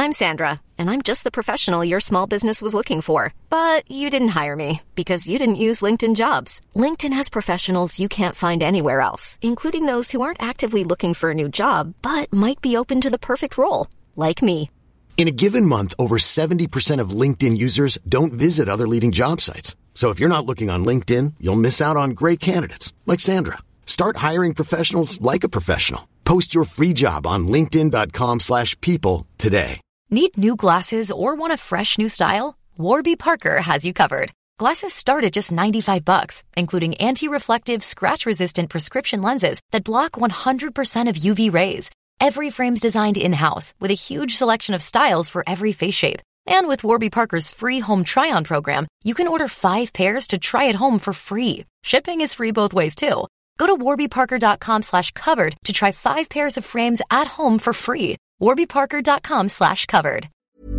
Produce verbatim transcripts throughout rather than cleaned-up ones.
I'm Sandra, and I'm just the professional your small business was looking for. But you didn't hire me because you didn't use LinkedIn Jobs. LinkedIn has professionals you can't find anywhere else, including those who aren't actively looking for a new job, but might be open to the perfect role, like me. In a given month, over seventy percent of LinkedIn users don't visit other leading job sites. So if you're not looking on LinkedIn, you'll miss out on great candidates like Sandra. Start hiring professionals like a professional. Post your free job on linkedin.com slash people today. Need new glasses or want a fresh new style? Warby Parker has you covered. Glasses start at just ninety-five bucks, including anti-reflective, scratch-resistant prescription lenses that block one hundred percent of U V rays. Every frame's designed in-house with a huge selection of styles for every face shape. And with Warby Parker's free home try-on program, you can order five pairs to try at home for free. Shipping is free both ways, too. Go to warbyparker.com slash covered to try five pairs of frames at home for free. warbyparker.com slash covered.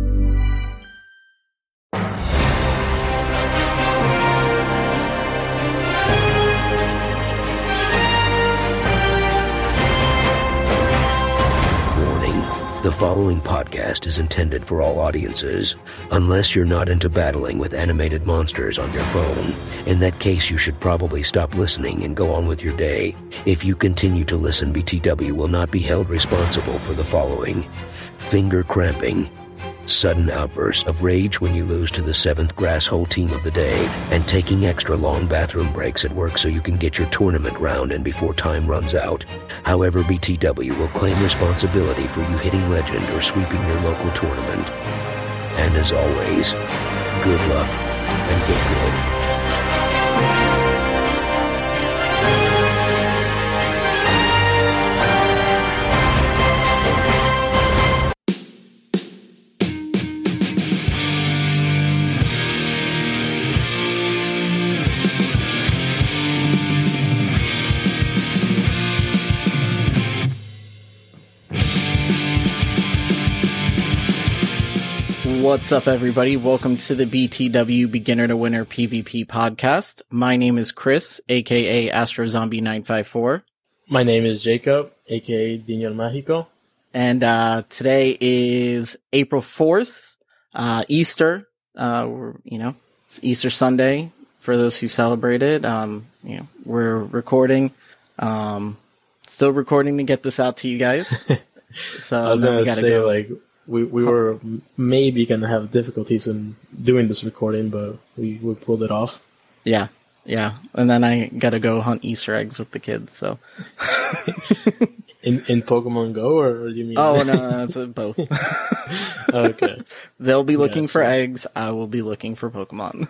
The following podcast is intended for all audiences, unless you're not into battling with animated monsters on your phone. In that case, you should probably stop listening and go on with your day. If you continue to listen, B T W will not be held responsible for the following: finger cramping, sudden outbursts of rage when you lose to the seventh grasshole team of the day, and taking extra long bathroom breaks at work so you can get your tournament round in before time runs out. However, B T W will claim responsibility for you hitting legend or sweeping your local tournament. And as always, good luck and get good. What's up, everybody? Welcome to the B T W Beginner to Winner PvP podcast. My name is Chris, aka AstroZombie nine five four. My name is Jacob, aka Dino Mágico. And uh, today is April fourth, uh, Easter. Uh, we're, you know, it's Easter Sunday for those who celebrate it. Um, you know, we're recording, um, still recording to get this out to you guys. So I was gonna say, go. like, we we were maybe gonna have difficulties in doing this recording, but we, we pulled it off. Yeah, yeah. And then I gotta go hunt Easter eggs with the kids, so. in in Pokemon Go, or do you mean? Oh, no, no, it's both. Okay. They'll be looking yeah, for sure. eggs, I will be looking for Pokemon.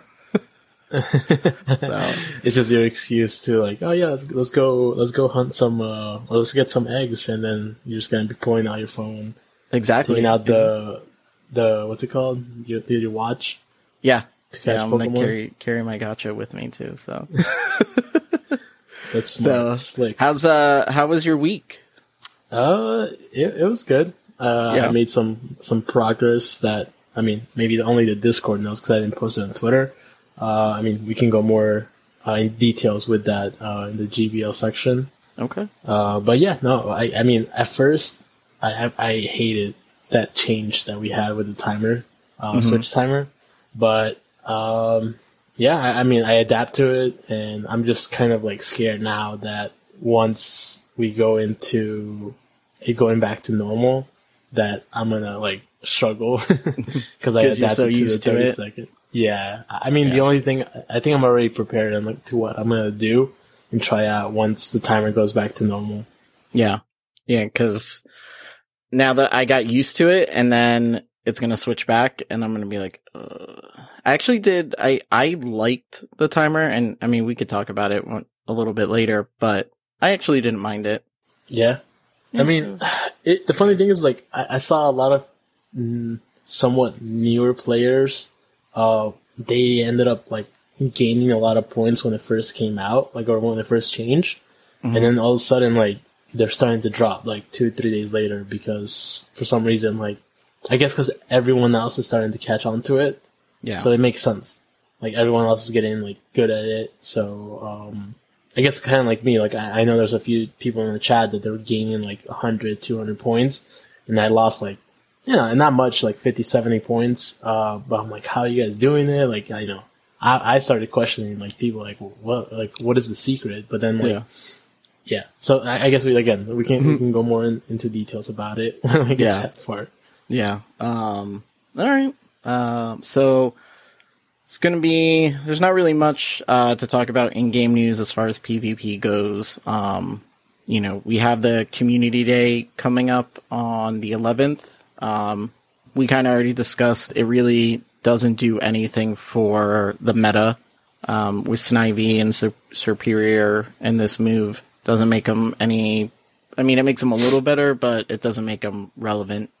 So it's just your excuse to, like, oh yeah, let's, let's go let's go hunt some, uh, or let's get some eggs, and then you're just gonna be pulling out your phone. Exactly. Taking out the, the, what's it called? Your, your watch? Yeah. To catch yeah, I'm Pokemon? gonna carry, carry my gacha with me too, so. That's smart. So, Slick. How's, uh, how was your week? Uh, it, it was good. Uh, Yeah. I made some, some progress that, I mean, maybe only the Discord knows because I didn't post it on Twitter. Uh, I mean, we can go more, uh, in details with that, uh, in the G B L section. Okay. Uh, but yeah, no, I, I mean, at first, I, I hated that change that we had with the timer, uh, Mm-hmm. switch timer. But, um, yeah, I, I mean, I adapt to it, and I'm just kind of, like, scared now that once we go into it going back to normal, that I'm gonna, like, struggle because I adapted so to the used to thirty it. second. Yeah. I mean, Yeah. the only thing, I think I'm already prepared and, like, to what I'm gonna do and try out once the timer goes back to normal. Yeah. Yeah, cause now that I got used to it, and then it's gonna switch back, and I'm gonna be like, uh, I actually did, I, I liked the timer, and I mean, we could talk about it one, a little bit later, but I actually didn't mind it. Yeah. I mean, it, the funny thing is, like, I, I saw a lot of mm, somewhat newer players, uh, they ended up, like, gaining a lot of points when it first came out, like, or when it first changed, mm-hmm. and then all of a sudden, like, they're starting to drop, like, two, three days later, because for some reason, like, I guess because everyone else is starting to catch on to it. Yeah. So it makes sense. Like, everyone else is getting, like, good at it. So, um, I guess kind of like me, like, I, I know there's a few people in the chat that they were gaining, like, one hundred, two hundred points, and I lost, like, yeah, not much, like fifty, seventy points. Uh, but I'm like, how are you guys doing it? Like, I know, I, I started questioning, like, people, like, what, like, what is the secret? But then, like, yeah. yeah. So I, I guess we, again, we can, mm-hmm. we can go more in, into details about it when we get yeah. to that part. Yeah. Um, all right. Um, so it's going to be, there's not really much, uh, to talk about in game news as far as PvP goes. Um, you know, we have the community day coming up on the eleventh. Um, we kind of already discussed it really doesn't do anything for the meta, um, with Snivy and Su- Superior in this move. Doesn't make them any, I mean, it makes them a little better, but it doesn't make them relevant.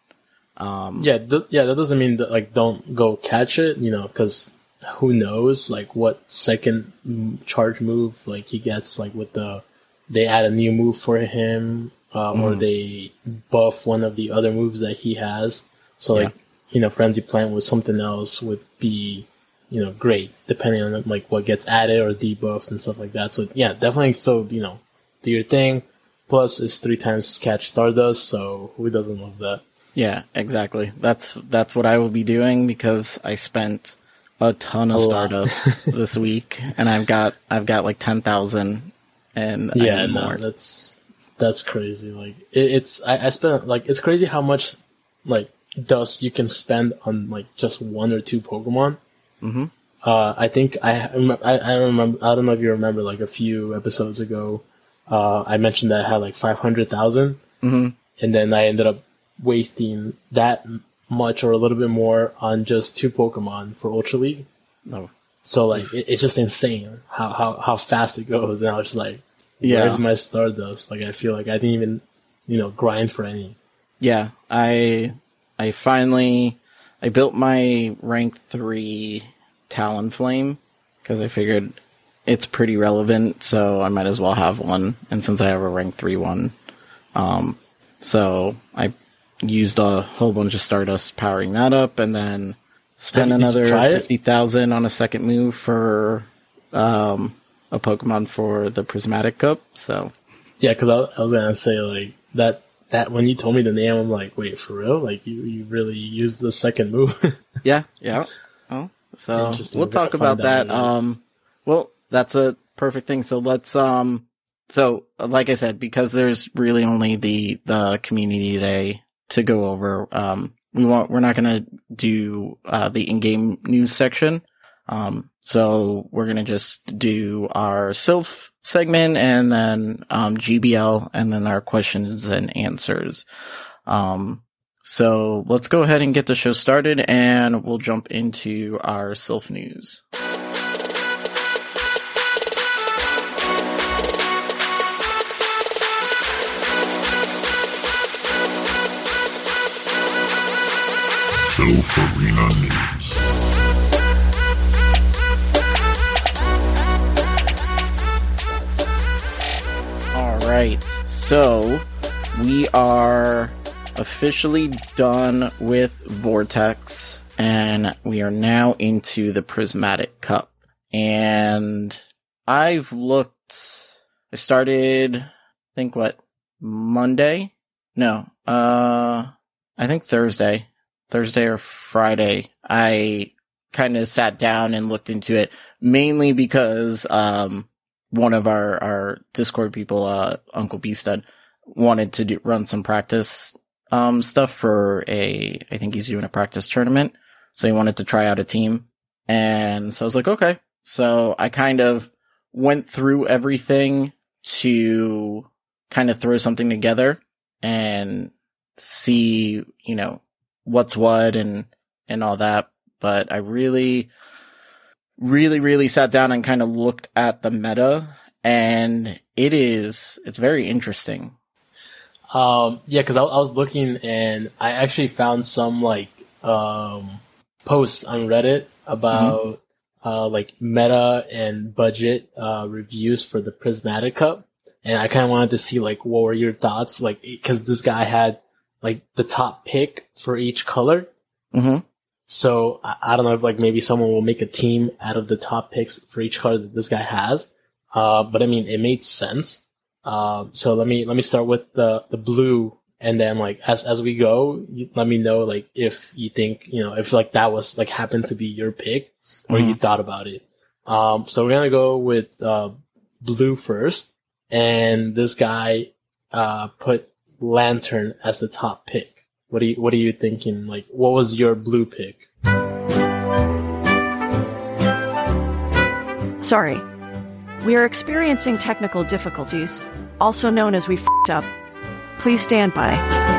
Um, yeah, th- yeah, that doesn't mean that, like, don't go catch it, you know, cause who knows, like, what second charge move, like, he gets, like, with the, they add a new move for him, uh, mm. or they buff one of the other moves that he has. So, like, yeah. you know, Frenzy Plant with something else would be, you know, great, depending on, like, what gets added or debuffed and stuff like that. So, yeah, definitely still, you know, do your thing. Plus, it's three times catch Stardust, so who doesn't love that? Yeah, exactly. That's that's what I will be doing because I spent a ton of a Stardust this week, and I've got I've got like ten thousand, and yeah, I need no, more. that's that's crazy. Like it, it's I, I spent like it's crazy how much like dust you can spend on like just one or two Pokemon. Mm-hmm. Uh, I think I I I remember I don't know if you remember like a few episodes ago, uh, I mentioned that I had like five hundred thousand, mm-hmm. and then I ended up wasting that much or a little bit more on just two Pokemon for Ultra League. No. So like it, it's just insane how, how, how fast it goes. And I was just like, yeah. where's my Stardust? Like I feel like I didn't even, you know, grind for any. Yeah, I I finally I built my rank three Talonflame because I figured it's pretty relevant, so I might as well have one. And since I have a rank three one, um, so I used a whole bunch of Stardust powering that up, and then spent another fifty thousand on a second move for um, a Pokemon for the Prismatic Cup. So yeah, because I, I was gonna say like that. That when you told me the name, I'm like, wait, for real? Like you, you really used the second move? yeah, yeah. Oh, so we'll talk about that. Um, well, that's a perfect thing. So let's um, so like I said, because there's really only the the community day to go over. Um, we won't, we're not going to do, uh, the in-game news section. Um, so we're going to just do our Sylph segment and then, um, G B L and then our questions and answers. Um, so let's go ahead and get the show started and we'll jump into our Sylph news. Sylph Arena News. Alright, so we are officially done with Vortex, and we are now into the Prismatic Cup. And I've looked, I started, I think what, Monday? No, uh, I think Thursday. Thursday or Friday, I kind of sat down and looked into it, mainly because um one of our, our Discord people, uh Uncle B-Stud, wanted to do, run some practice um stuff for a, I think he's doing a practice tournament, so he wanted to try out a team, and so I was like, okay. So I kind of went through everything to kind of throw something together and see, you know, what's what and, and all that. But I really, really, really sat down and kind of looked at the meta, and it is, it's very interesting. Um, yeah, cause I, I was looking and I actually found some like, um, posts on Reddit about, mm-hmm. uh, like meta and budget, uh, reviews for the Prismatic Cup. And I kind of wanted to see like, what were your thoughts? Like, cause this guy had, like the top pick for each color. Mm-hmm. So I, I don't know if like maybe someone will make a team out of the top picks for each color that this guy has. Uh, but I mean, it made sense. Uh, so let me, let me start with the, the blue And then like as as we go, you let me know like if you think, you know, if like that was like happened to be your pick or mm-hmm. you thought about it. Um, so we're gonna go with uh blue first, and this guy uh put Lantern as the top pick. What do you what are you thinking? Like, what was your blue pick? Sorry. We are experiencing technical difficulties, also known as we f***ed up. Please stand by.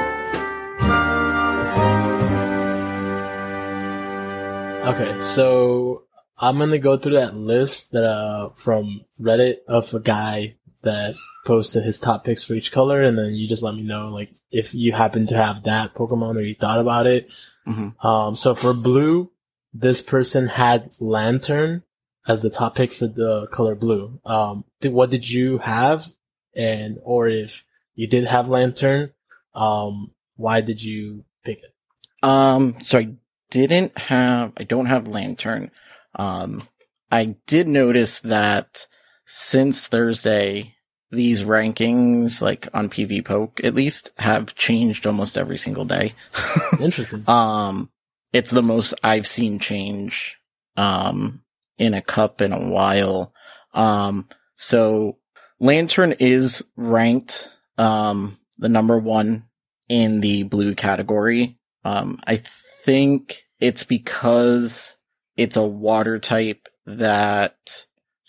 Okay, so I'm gonna go through that list that uh from Reddit of a guy that posted his top picks for each color, and then you just let me know like if you happen to have that Pokemon or you thought about it. Mm-hmm. Um, so for blue, this person had Lantern as the top pick for the color blue. Um, th- what did you have? And, or if you did have Lantern, um, why did you pick it? Um, so I didn't have, I don't have Lantern. Um, I did notice that since Thursday, these rankings, like on PvPoke at least, have changed almost every single day. Interesting. Um, it's the most I've seen change, um, in a cup in a while. Um, so Lantern is ranked, um, the number one in the blue category. Um, I think it's because it's a water type that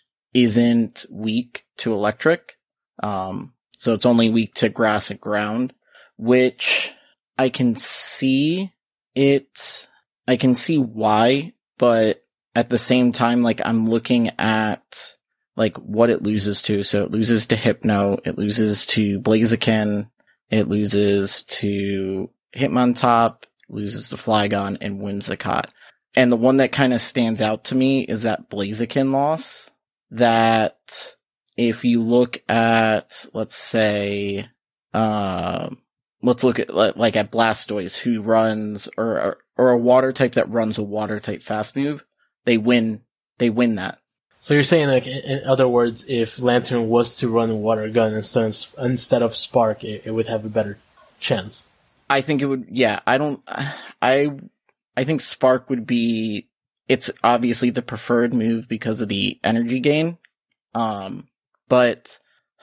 isn't weak to electric. Um, so it's only weak to grass and ground, which I can see it, I can see why, but at the same time, like, I'm looking at, like, what it loses to. So it loses to Hypno, it loses to Blaziken, it loses to Hitmontop, loses to Flygon, and Whimsicott. And the one that kind of stands out to me is that Blaziken loss, that if you look at, let's say, uh, let's look at, like, at Blastoise, who runs, or, or a water type that runs a water type fast move, they win, they win that. So you're saying, like, in other words, if Lantern was to run Water Gun instead of, instead of Spark, it, it would have a better chance? I think it would, yeah, I don't, I, I think Spark would be, it's obviously the preferred move because of the energy gain. Um, but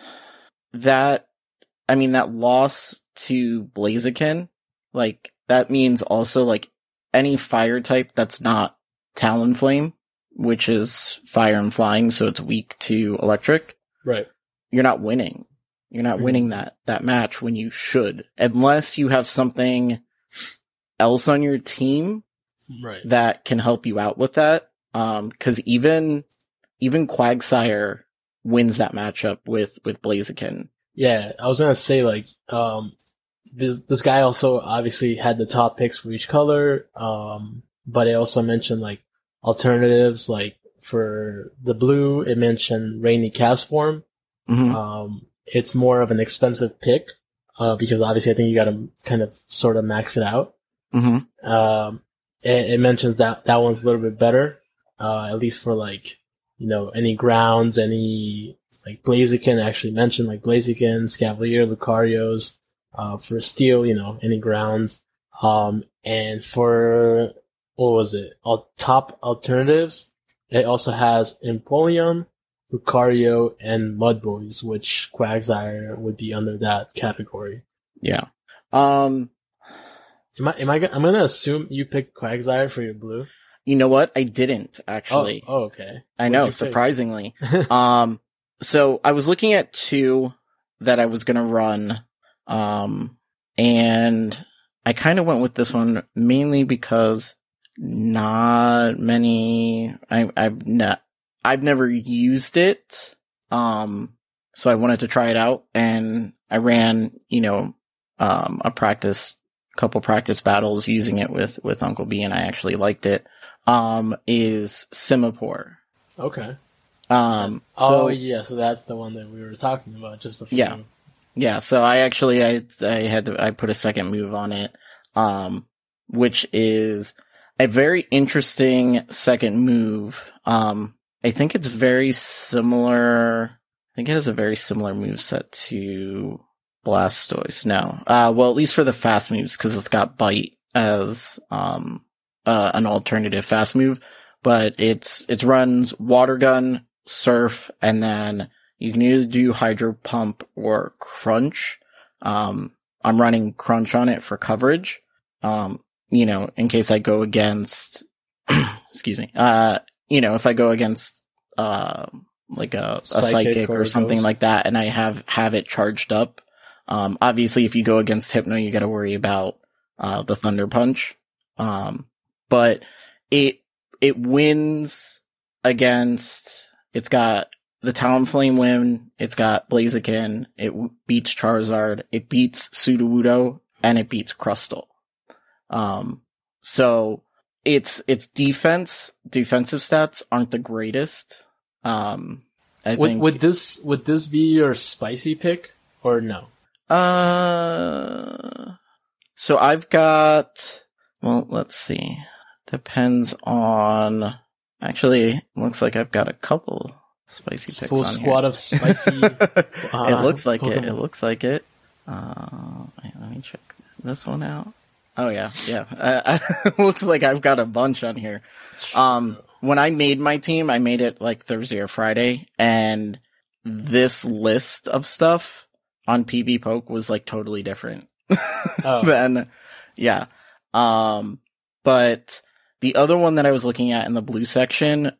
that, I mean, that loss to Blaziken, like, that means also, like, any fire type that's not Talonflame, which is fire and flying, so it's weak to electric. Right. You're not winning. You're not mm-hmm. winning that, that match when you should. Unless you have something else on your team right. that can help you out with that. Um, cause even, even Quagsire wins that matchup with, with Blaziken. Yeah, I was gonna say, like, um, this, this guy also obviously had the top picks for each color, um, but it also mentioned, like, alternatives, like, for the blue, it mentioned Rainy Castform. Mm-hmm. Um, it's more of an expensive pick, uh, because obviously I think you gotta kind of sort of max it out. Mm-hmm. Um, it, it mentions that that one's a little bit better, uh, at least for, like, you know, any grounds, any, like, Blaziken actually mentioned, like, Blaziken, Scavalier, Lucarios, uh, for steel, you know, any grounds. Um, and for, what was it? All top alternatives. It also has Empoleon, Lucario, and Mudboys, which Quagsire would be under that category. Yeah. Um, am I, am I, I'm gonna assume you picked Quagsire for your blue. You know what? I didn't, actually. Oh, oh okay. I What'd know, surprisingly. um, so I was looking at two that I was gonna run, um, and I kind of went with this one mainly because not many, I, I've not, I've never used it. Um, so I wanted to try it out, and I ran, you know, um, a practice, couple practice battles using it with, with Uncle B, and I actually liked it. Um, is Simipour. Okay. Um, oh so, yeah, so that's the one that we were talking about, just a few. Yeah. Yeah, so I actually, I, I had to, I put a second move on it, um, which is a very interesting second move. Um, I think it's very similar, I think it has a very similar moveset to Blastoise, no. Uh, well, at least for the fast moves, because it's got Bite as um uh, an alternative fast move. But it's it runs Water Gun, Surf, and then you can either do Hydro Pump or Crunch. Um, I'm running Crunch on it for coverage. Um, you know, in case I go against, excuse me, uh, you know, if I go against, uh, like a, a Psychic psychic or or something Ghost. like that, and I have, have it charged up. Um, obviously if you go against Hypno, you gotta worry about, uh, the Thunder Punch. Um, but it, it wins against, it's got the Talonflame win, it's got Blaziken, it w- beats Charizard, it beats Sudowoodo, and it beats Crustle. Um, so its, its defense, defensive stats aren't the greatest. Um, I Would, think. would this would this be your spicy pick or no? Uh, so I've got, well, let's see. Depends on, actually, it looks like I've got a couple spicy picks Full on squad here. of spicy. It uh, looks like it. It Pokemon. looks like it. Uh, wait, let me check this one out. Oh yeah, yeah. Uh, it looks like I've got a bunch on here. Um, when I made my team, I made it like Thursday or Friday, and this list of stuff on PvPoke was like totally different Oh. than, yeah. Um, but the other one that I was looking at in the blue section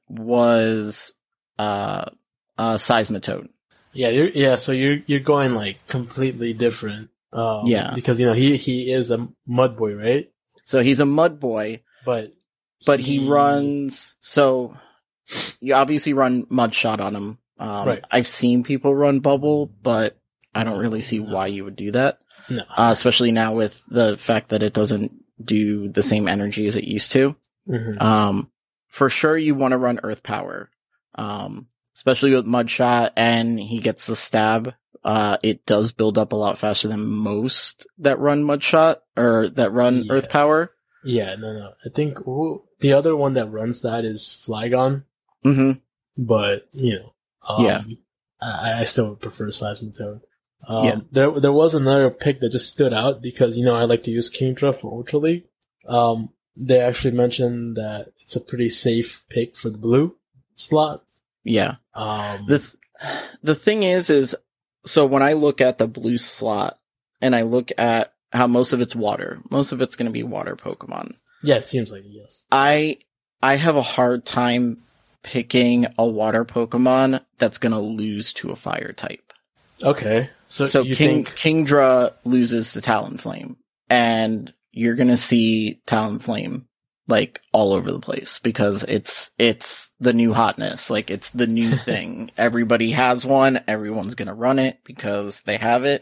was uh, uh, Seismitoad. Yeah, you're, yeah. So you're you're going like completely different. Um, Yeah. because you know he he is a mud boy, right? So he's a mud boy, But but he, runs. So you obviously run Mud Shot on him. Um, Right. I've seen people run Bubble, but I don't really see why you would do that. No. Uh, especially now with the fact that it doesn't do the same energy as it used to. Mhm. Um, for sure you want to run Earth Power. Um, especially with Mud Shot, and he gets the stab. Uh, it does build up a lot faster than most that run Mud Shot, or that run Yeah. Earth Power. Yeah, no, no. I think ooh, the other one that runs that is Flygon, Mm-hmm. but you know, um, Yeah. I, I still would prefer Seismitoad. Um, Yeah. There, there was another pick that just stood out because you know I like to use Kingdra for Ultra League. Um, they actually mentioned that it's a pretty safe pick for the blue slot. Yeah. Um, The, th- the thing is, is, so when I look at the blue slot, and I look at how most of it's water, most of it's going to be water Pokemon. yeah, it seems like it, yes. I I have a hard time picking a water Pokemon that's gonna lose to a fire type. Okay, so, So you King think Kingdra loses to Talonflame, and you're gonna see Talonflame like all over the place because it's it's the new hotness, like it's the new thing. Everybody has one, everyone's gonna run it because they have it,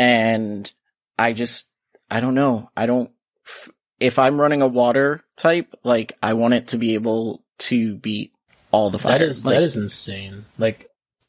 and I just I don't know. I don't. If I'm running a water type, like I want it to be able to beat all the fire. that is like, that is insane? Like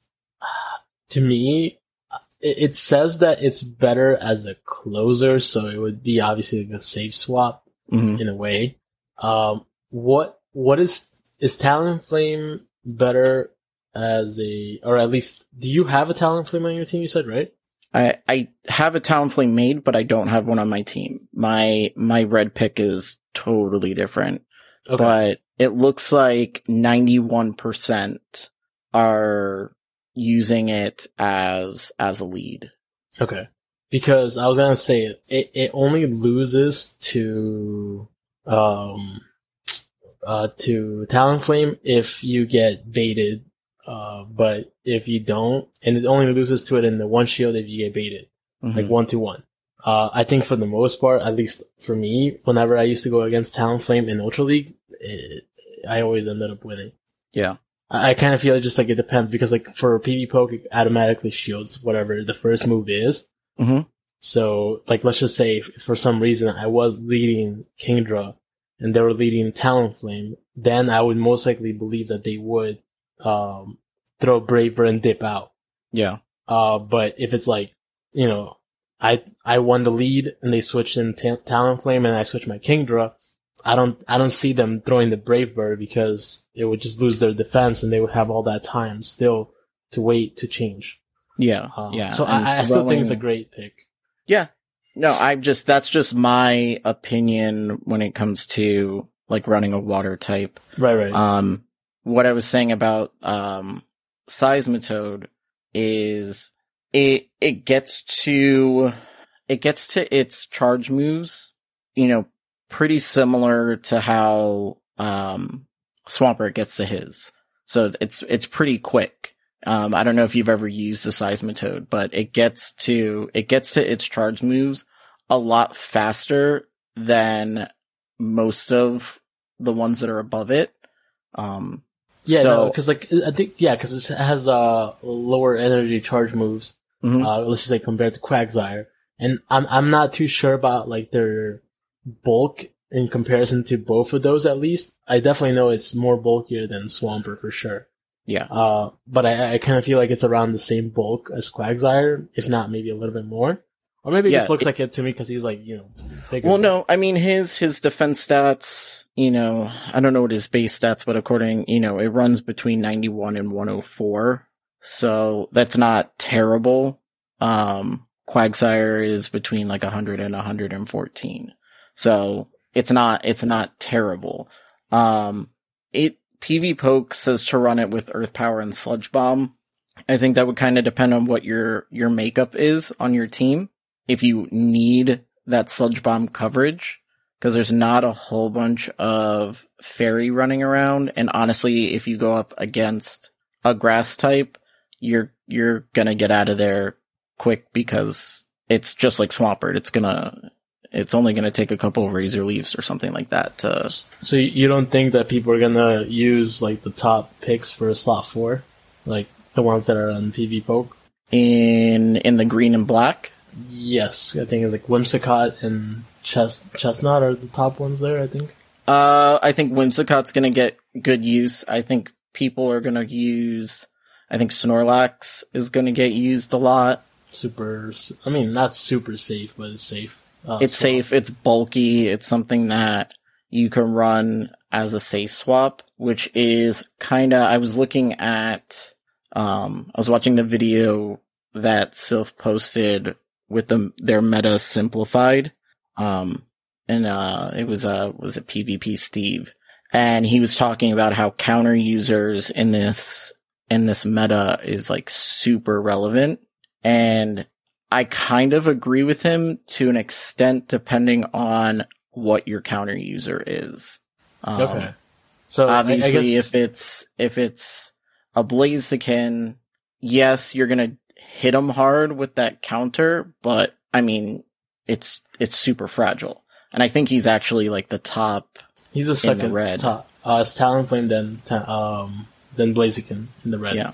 to me, it, it says that it's better as a closer, so it would be obviously like a safe swap mhm. in a way. Um, what what is is Talonflame better as a, or at least do you have a Talonflame on your team? You said right. I I have a Talonflame made, but I don't have one on my team. My my red pick is totally different, Okay. but it looks like ninety-one percent are using it as as a lead. Okay. Because I was gonna say it, it, it only loses to, um, uh, to Talonflame if you get baited. Uh, but if you don't, and it only loses to it in the one shield if you get baited, Mhm. like one to one. Uh, I think for the most part, at least for me, whenever I used to go against Talonflame in Ultra League, it, I always ended up winning. Yeah. I, I kind of feel just like it depends because like for PvPoke, it automatically shields whatever the first move is. Mm-hmm. So, like, let's just say if for some reason I was leading Kingdra and they were leading Talonflame, then I would most likely believe that they would, um, throw Brave Bird and dip out. Yeah. Uh, but if it's like, you know, I, I won the lead and they switched in ta- Talonflame and I switched my Kingdra, I don't, I don't see them throwing the Brave Bird because it would just lose their defense and they would have all that time still to wait to change. Yeah, Um, yeah. So and I, I still think it's a throwing- great pick. Yeah. No, I just, that's just my opinion when it comes to like running a water type. Right, right. Um, what I was saying about, um, Seismitoad is it, it gets to, it gets to its charge moves, you know, pretty similar to how, um, Swampert gets to his. So it's, it's pretty quick. Um, I don't know if you've ever used the Seismitoad, but it gets to, it gets to its charge moves a lot faster than most of the ones that are above it. Um, yeah, so, no, cause like, I think, yeah, cause it has, uh, lower energy charge moves, mhm. uh, let's just say compared to Quagsire. And I'm, I'm not too sure about like their bulk in comparison to both of those at least. I definitely know it's more bulkier than Swampert for sure. Yeah. Uh, but I, I kind of feel like it's around the same bulk as Quagsire, if not maybe a little bit more. Or maybe it Yeah, just looks it- like it to me because he's like, you know, bigger. Well, no, I mean, his, his defense stats, you know, I don't know what his base stats, but according, you know, it runs between ninety-one and one oh four. So that's not terrible. Um, Quagsire is between like one hundred and one hundred fourteen. So it's not, it's not terrible. Um, it, PvPoke says to run it with Earth Power and Sludge Bomb. I think that would kind of depend on what your, your makeup is on your team. If you need that Sludge Bomb coverage, because there's not a whole bunch of Fairy running around. And honestly, if you go up against a grass type, you're, you're gonna get out of there quick because it's just like Swampert. It's gonna, it's only gonna take a couple of Razor Leaves or something like that to... So you don't think that people are gonna use like the top picks for slot four? Like the ones that are on PvPoke? In, in the green and black? Yes, I think it's like Whimsicott and Chest- Chestnut are the top ones there, I think. Uh, I think Whimsicott's gonna get good use. I think people are gonna use, I think Snorlax is gonna get used a lot. Super, I mean, not super safe, but it's safe. Uh, It's swap. safe, it's bulky, it's something that you can run as a safe swap, which is kinda, I was looking at, um, I was watching the video that Sylph posted with the, their meta simplified, um, and, uh, it was, uh, was it PvP Steve? And he was talking about how counter users in this, in this meta is like super relevant. And I kind of agree with him to an extent, depending on what your counter user is. Um, Okay. So I- I obviously, guess- if it's if it's a Blaziken, yes, you're gonna hit him hard with that counter, but I mean, it's it's super fragile. And I think he's actually like the top. he's the second red. top. Uh, it's Talonflame, then ta- um, then Blaziken in the red. Yeah.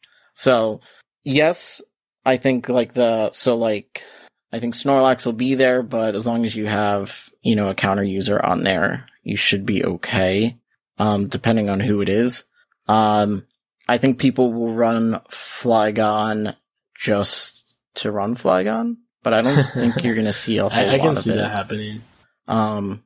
So yes, I think like the so like I think Snorlax will be there, but as long as you have, you know, a counter user on there, you should be okay. Um, depending on who it is. Um, I think people will run Flygon just to run Flygon, but I don't think you're gonna see a whole I, I lot can of see it. that happening. Um,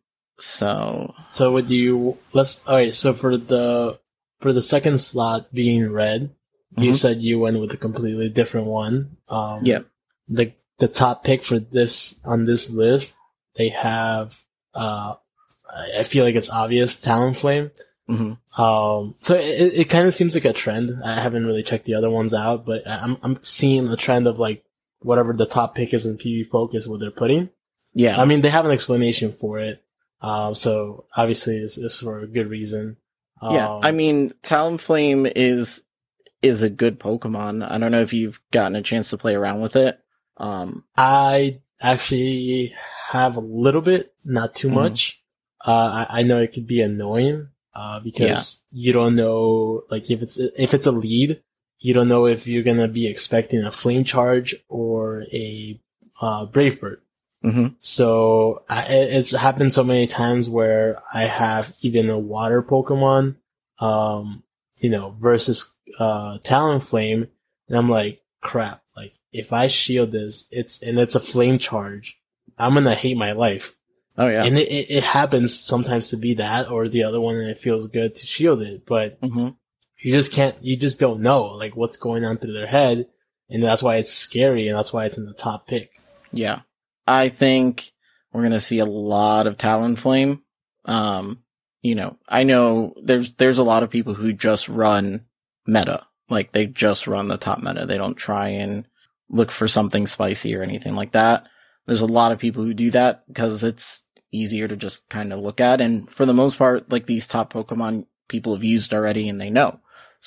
so So would you, let's, alright, so for the, for the second slot being red, you Mhm. said you went with a completely different one. Um, yeah, the, the top pick for this, on this list, they have, uh, I I feel like it's obvious, Talonflame. hmm Um, so it, it kind of seems like a trend. I haven't really checked the other ones out, but I'm, I'm seeing a trend of like, whatever the top pick is in PvPoke is what they're putting. yeah. I mean, they have an explanation for it. Um, so obviously it's, it's for a good reason. Um, Yeah, I mean, Talonflame is is a good Pokemon. I don't know if you've gotten a chance to play around with it. Um, I actually have a little bit, not too Mhm. much. Uh, I, I know it could be annoying, uh, because you don't know, like, if it's, if it's a lead, you don't know if you're gonna be expecting a Flame Charge or a, uh, Brave Bird. mhm. So I, it- it's happened so many times where I have even a water Pokemon, um, you know, versus, uh, Talonflame. And I'm like, crap, like if I shield this, it's, and it's a flame charge, I'm gonna hate my life. Oh yeah. And it, it, it happens sometimes to be that or the other one and it feels good to shield it, but hmm you just can't, you just don't know like what's going on through their head. and that's why it's scary, and that's why it's in the top pick. Yeah. I think we're going to see a lot of Talonflame. Um, you know, I know there's, there's a lot of people who just run meta. Like, they just run the top meta. They don't try and look for something spicy or anything like that. There's a lot of people who do that because it's easier to just kind of look at. And for the most part, like, these top Pokemon people have used already and they know.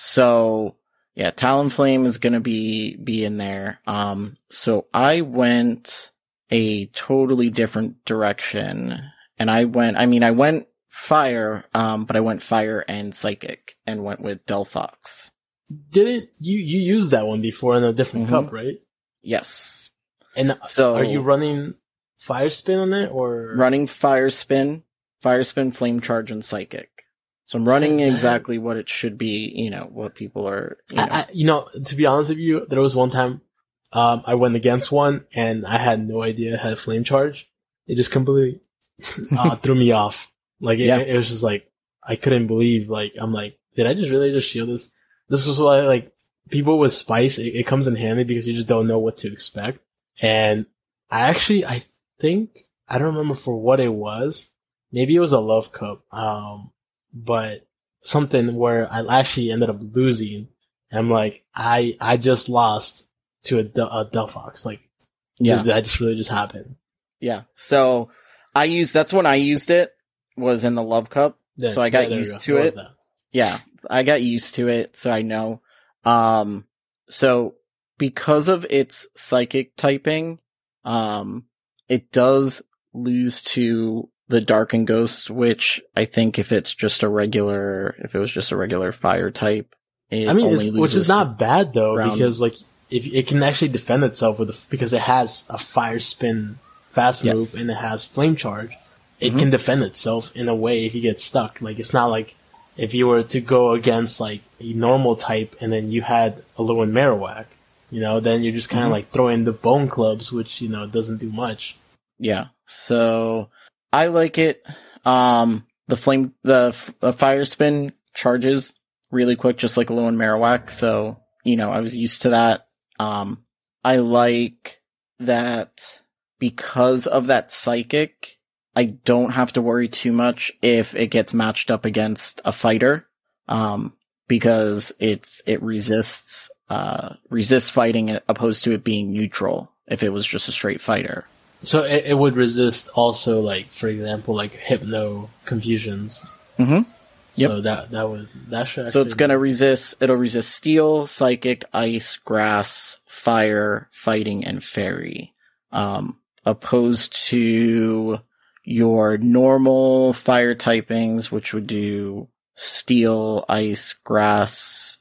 So, yeah, Talonflame is going to be, be in there. Um, so I went a totally different direction, and I went, I mean, I went fire, um, but I went fire and psychic and went with Delphox. Didn't you, you used that one before in a different Mm-hmm. cup, right? Yes. And so are you running fire spin on it or? Running fire spin, fire spin, flame charge, and psychic. So I'm running exactly what it should be, you know, what people are, you know. I, I, you know, to be honest with you, there was one time, um, I went against one and I had no idea it had flame charge. It just completely, uh, threw me off. Like, it, Yeah. it was just like, I couldn't believe, like, I'm like, did I just really just shield this? This is why, like, people with spice, it, it comes in handy because you just don't know what to expect. And I actually, I think, I don't remember for what it was. Maybe it was a love cup. Um, but something where I actually ended up losing. And I'm like, I, I just lost to a, a Delphox. Like, Yeah. that just really just happened. Yeah. So I used, that's when I used it, was in the Love Cup. Yeah, so I got yeah, used go. to What it. was that? Yeah. I got used to it, so I know. Um, so because of its psychic typing, um, it does lose to the Dark and Ghost, which I think if it's just a regular, if it was just a regular fire type, it I mean, only it's, which loses is not bad though, round- because like, if it can actually defend itself with, a, because it has a fire spin fast Yes. move and it has flame charge, it Mhm. can defend itself in a way if you get stuck. Like, it's not like if you were to go against like a normal type and then you had a Lewin Marowak, you know, then you're just kind of Mhm. like throwing the bone clubs, which, you know, doesn't do much. Yeah. So I like it. Um, the flame, the, f- the fire spin charges really quick, just like a Lewin Marowak. So, you know, I was used to that. Um, I like that because of that psychic, I don't have to worry too much if it gets matched up against a fighter. Um, because it's, it resists, uh, resists fighting opposed to it being neutral if it was just a straight fighter. So it, it would resist also, like, for example, like Hypno Confusions. Mm-hmm. Yep. So that, that would, that should actually So it's gonna resist, it'll resist Steel, Psychic, Ice, Grass, Fire, Fighting, and Fairy. Um, opposed to your normal fire typings, which would do Steel, Ice, Grass,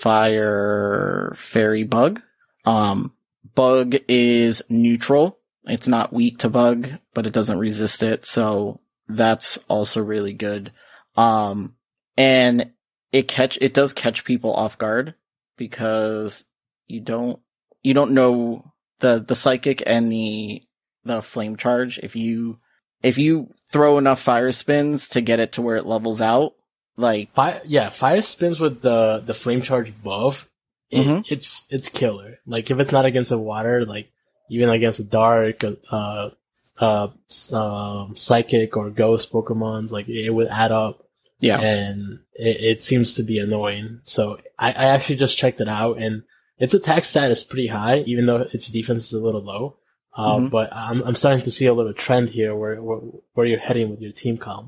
Fire, Fairy, Bug. Um, Bug is neutral. It's not weak to Bug, but it doesn't resist it, so that's also really good. Um, and it catch, it does catch people off guard because you don't, you don't know the, the psychic and the, the flame charge. If you, if you throw enough fire spins to get it to where it levels out, like, Fire, yeah, fire spins with the, the flame charge buff. It, Mhm. It's, it's killer. Like, if it's not against a water, like, even against a dark, uh, uh, um, psychic or ghost Pokemons, like, it would add up. yeah. And it, it seems to be annoying. So I, I actually just checked it out, and its attack stat is pretty high, even though its defense is a little low. Uh, Mhm. but I'm, I'm starting to see a little trend here where, where, where you're heading with your team comp.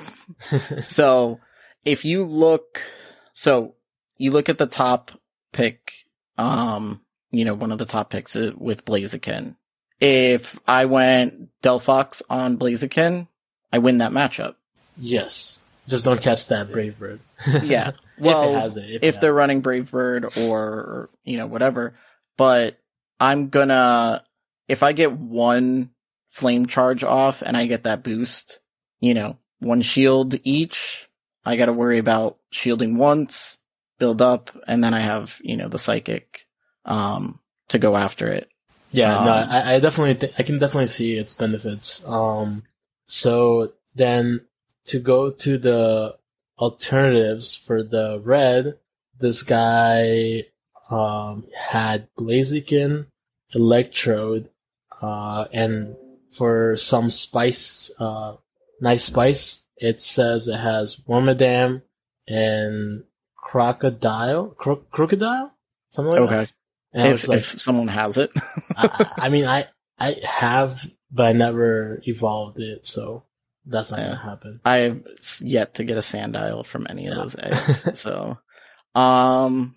So if you look, so you look at the top pick, um, you know, one of the top picks uh, with Blaziken. If I went Delphox on Blaziken, I win that matchup. Yes. Just don't catch that Brave Bird. Yeah. Well, if it has it. If, if, it has they're it. running Brave Bird or, you know, whatever. But I'm gonna, if I get one flame charge off and I get that boost, you know, one shield each, I gotta worry about shielding once, build up, and then I have, you know, the psychic, um, to go after it. Yeah, Um, no, I, I definitely, th- I can definitely see its benefits. Um, so then to go to the alternatives for the red, this guy, um, had Blaziken, Electrode, uh, and for some spice, uh, nice spice, it says it has Wormadam and Crocodile, Cro- Crocodile? Something like Okay. that. And I If, was like, if someone has it. I, I mean, I, I have, but I never evolved it, so that's not Yeah. gonna happen. I have yet to get a Sandile from any of those eggs. So, um,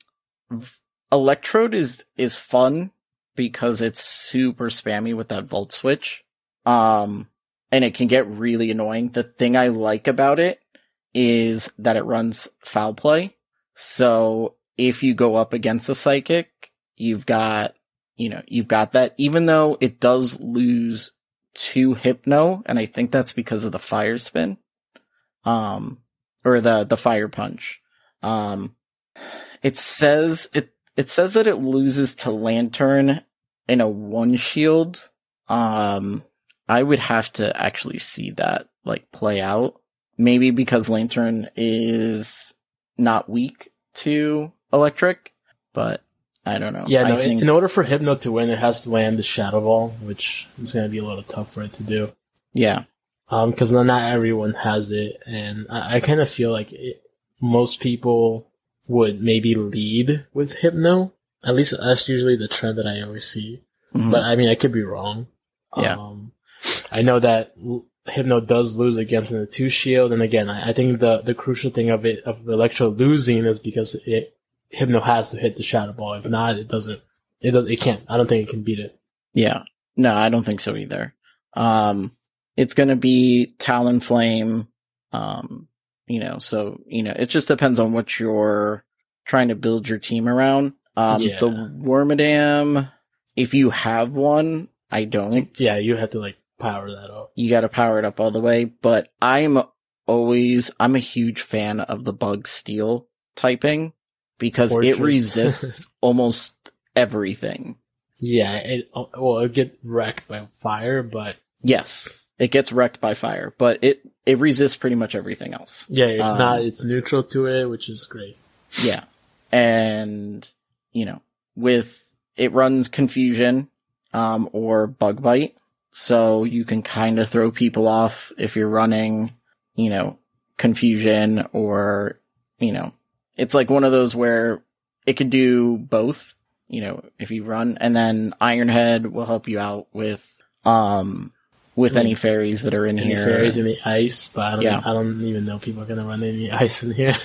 Electrode is, is fun because it's super spammy with that Volt Switch. Um, and it can get really annoying. The thing I like about it is that it runs Foul Play. So if you go up against a Psychic, you've got, you know, you've got that, even though it does lose to Hypno, and I think that's because of the Fire Spin. Um, or the, the Fire Punch. Um, it says, it, it says that it loses to Lantern in a one shield. Um, I would have to actually see that, like, play out. Maybe because Lantern is not weak to Electric, but I don't know. Yeah, no, I think, in order for Hypno to win, it has to land the Shadow Ball, which is going to be a little tough for it to do. yeah, Um, cause not everyone has it, and I, I kind of feel like it, most people would maybe lead with Hypno. At least that's usually the trend that I always see. Mhm. But I mean, I could be wrong. Yeah. Um, I know that l- Hypno does lose against the two shield, and again, I, I think the, the crucial thing of it, of Electro losing is because it, Hypno has to hit the Shadow Ball. If not, it doesn't, it does, it can't. I don't think it can beat it. yeah. No, I don't think so either. Um, it's gonna be Talonflame, um, you know, so, you know, it just depends on what you're trying to build your team around. Um, Yeah. the Wormadam, if you have one, I don't. Yeah, you have to like power that up. You gotta power it up all the way, but I'm always, I'm a huge fan of the Bug Steel typing because Fortress. it resists almost everything. Yeah, it, well, it'll get wrecked by fire, but Yes, it gets wrecked by fire, but it, it resists pretty much everything else. yeah, if Um, not, it's neutral to it, which is great. Yeah. And, you know, with, it runs Confusion, um, or Bug Bite. So you can kind of throw people off if you're running, you know, Confusion or, you know, it's like one of those where it could do both, you know, if you run, and then Ironhead will help you out with, um, with any fairies that are in Any here. fairies in the ice, but I don't, Yeah. I don't even know if people are gonna run any ice in here.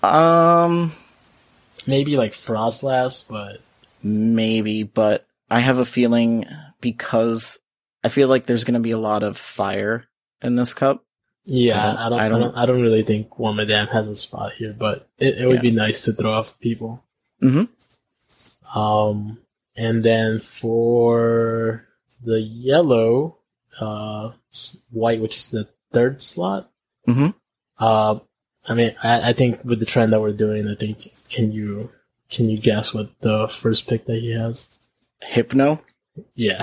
Um, Maybe like Frostlass, but maybe, but I have a feeling because I feel like there's going to be a lot of fire in this cup. yeah, I I don't- don't, I I don't- don't, I don't really think Wormadam has a spot here, but it, it would Yeah. be nice to throw off people. Mm-hmm. Um, and then for the yellow, uh, s- white, which is the third slot. Mm-hmm. Uh, I mean, I, I think with the trend that we're doing, I think, can you, can you guess what the first pick that he has? Hypno. Yeah.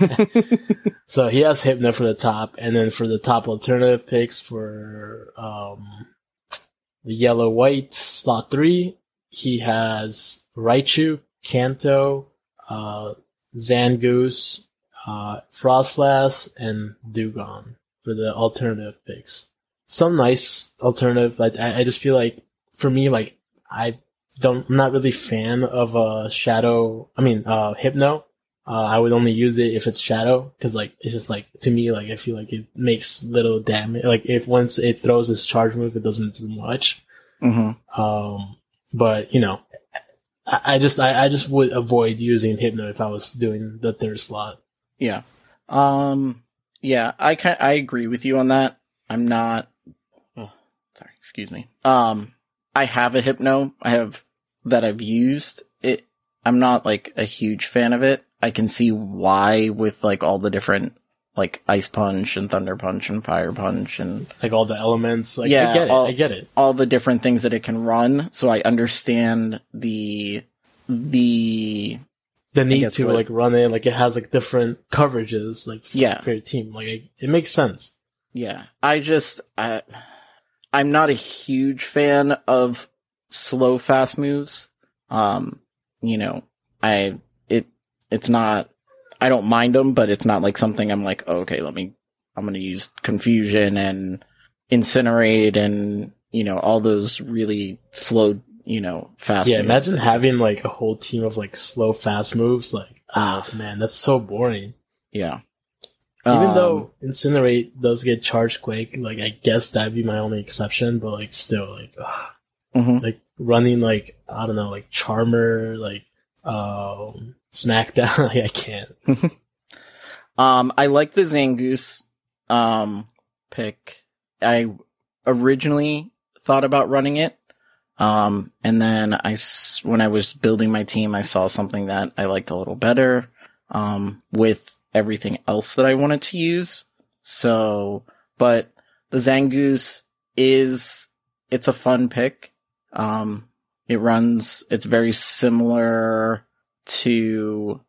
So he has Hypno for the top, and then for the top alternative picks for, um, the yellow white slot three, he has Raichu, Kanto, uh, Zangoose, uh, Frostlass, and Dugong for the alternative picks. Some nice alternative, but I, I just feel like, for me, like, I don't, I'm not really a fan of, uh, Shadow, I mean, uh, Hypno. Uh, I would only use it if it's Shadow, cause like, it's just like, to me, like, I feel like it makes little damage. Like, if once it throws its charge move, it doesn't do much. Mm-hmm. Um, but, you know, I, I just, I, I just would avoid using Hypno if I was doing the third slot. Yeah. Um, yeah, I can I agree with you on that. I'm not, oh, sorry, excuse me. Um, I have a Hypno. I have, that I've used it. I'm not like a huge fan of it. I can see why with like all the different like Ice Punch and Thunder Punch and Fire Punch and Like all the elements. Like, Yeah, I get it. all- I get it. all the different things that it can run. So I understand the, the, The need guess to what- like run it, like it has like different coverages, like for, Yeah. for your team. Like it, it makes sense. yeah, I just, I, I'm not a huge fan of slow fast moves. Um, you know, I, it, it's not, I don't mind them, but it's not like something I'm like, oh, okay, let me, I'm going to use Confusion and Incinerate and, you know, all those really slow, you know, fast Yeah, moves. imagine having like a whole team of like slow, fast moves. Like, oh man, that's so boring. Yeah. Even Um, though Incinerate does get charge quick, like I guess that'd be my only exception, but like still, like, ugh. mhm. like running like I don't know, like Charmer, like um, Smackdown, like I can't. Um, I like the Zangoose, um, pick. I originally thought about running it. Um, and then I, s- when I was building my team, I saw something that I liked a little better, um, with everything else that I wanted to use. So, but the Zangoose is, it's a fun pick. Um, it runs, it's very similar to,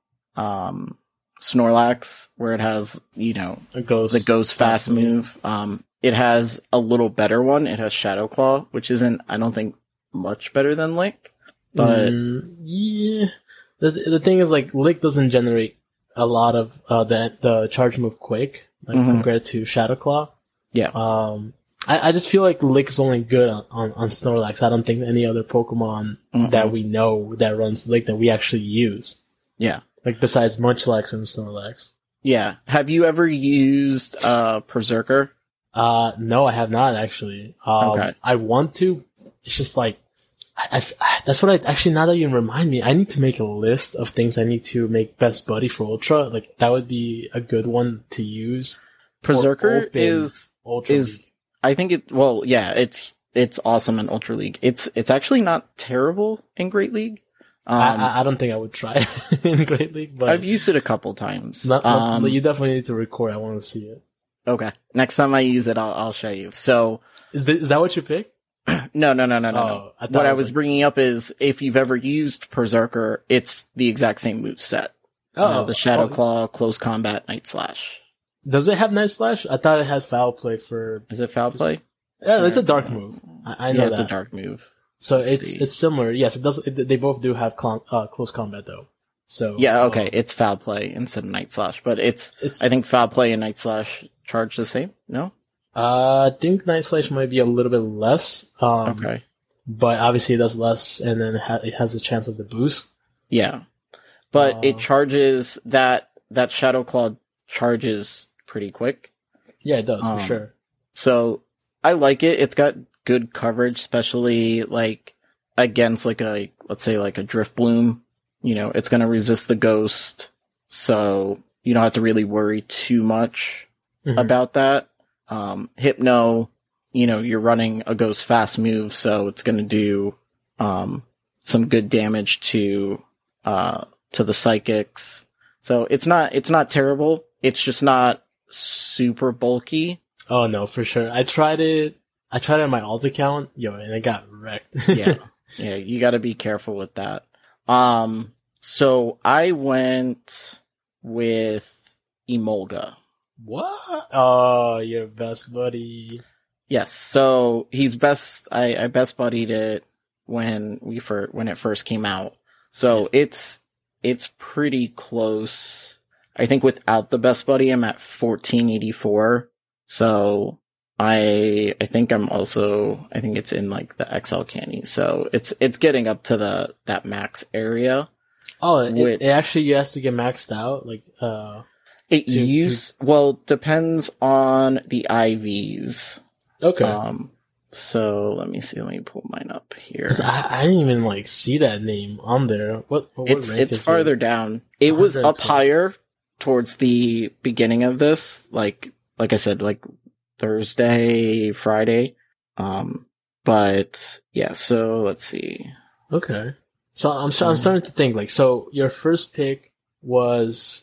um, Snorlax, where it has, you know, It goes the Ghost Fast move. Um, it has a little better one. It has Shadow Claw, which isn't, I don't think, much better than Lick. But Mm, yeah, the the thing is like Lick doesn't generate a lot of uh the the charge move quick, like Mhm. compared to Shadow Claw. yeah, Um, I, I just feel like Lick is only good on, on, on Snorlax. I don't think any other Pokemon Mhm. that we know that runs Lick that we actually use. yeah, Like besides Munchlax and Snorlax. yeah. Have you ever used uh Berserker? Uh, no, I have not actually. Um, Okay. I want to. It's just like, I, I, that's what I, actually now that you remind me, I need to make a list of things I need to make Best Buddy for Ultra. Like, that would be a good one to use. for Berserker open is Ultra is League. I think it. Well, yeah, it's it's awesome in Ultra League. It's it's actually not terrible in Great League. Um, I, I, I don't think I would try it in Great League, but I've used it a couple times. not, not- um, you definitely need to record. I want to see it. okay, next time I use it, I'll I'll show you. So. Is, th- is that what you picked? No, no, no, no, no, Oh, no. I thought What it I was was like- bringing up is if you've ever used Berserker, it's the exact same move set. Uh, the Shadow oh. Claw, Close Combat, Night Slash. Does it have Night Slash? I thought it had Foul Play for. Is it Foul Play? Yeah, it's a dark move. I, I know yeah, it's that. a dark move. So Let's it's see. it's similar. Yes, it does. It, they both do have clon- uh, close combat though. So Yeah, okay, um, it's Foul Play instead of Night Slash, but it's, it's. I think Foul Play and Night Slash charge the same, no? Uh, I think Night Slash might be a little bit less. Um, Okay. But obviously it does less, and then it, ha- it has a chance of the boost. Yeah. But Uh, it charges, that, that Shadow Claw charges pretty quick. Yeah, it does Um, for sure. So I like it. It's got good coverage, especially like against like a, let's say like a Drift Bloom. You know, it's going to resist the ghost. So you don't have to really worry too much Mhm. about that. Um, Hypno, you know, you're running a ghost fast move, so it's going to do, um, some good damage to, uh, to the psychics. So it's not, it's not terrible. It's just not super bulky. Oh no, for sure. I tried it. I tried it on my alt account, yo, and it got wrecked. Yeah. Yeah, you gotta be careful with that. Um, so I went with Emolga. What? Oh, your best buddy. Yes, so he's best, I, I best buddied it when we fir- when it first came out. So it's, it's pretty close. I think without the best buddy, I'm at fourteen eighty-four. So I, I think I'm also, I think it's in like the X L candy. So it's, it's getting up to the, that max area. Oh, it, With- it actually has to get maxed out. Like, uh, It To- use, well, depends on the I Vs. okay. Um, so let me see, let me pull mine up here. 'Cause I, I didn't even like see that name on there. What? what It's, rank it's is farther it? down. It was up one hundred ten. higher towards the beginning of this, like, like I said, like Thursday, Friday. Um, but yeah, so let's see. Okay. So I'm I'm starting to think like so. Your first pick was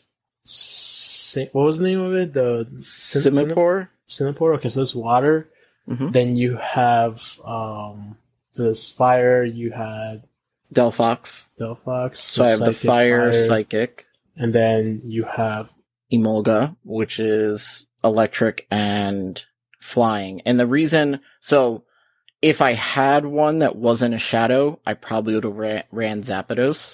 Sin- what was the name of it? The Sin- Simipour? Singapore. Okay, so it's water. Mhm. Then you have um this fire. You had Delphox. Delphox. So I have the Psychic fire, psychic, and then you have Emolga, which is electric and flying. And the reason, so if I had one that wasn't a shadow, I probably would have ran, ran Zapdos.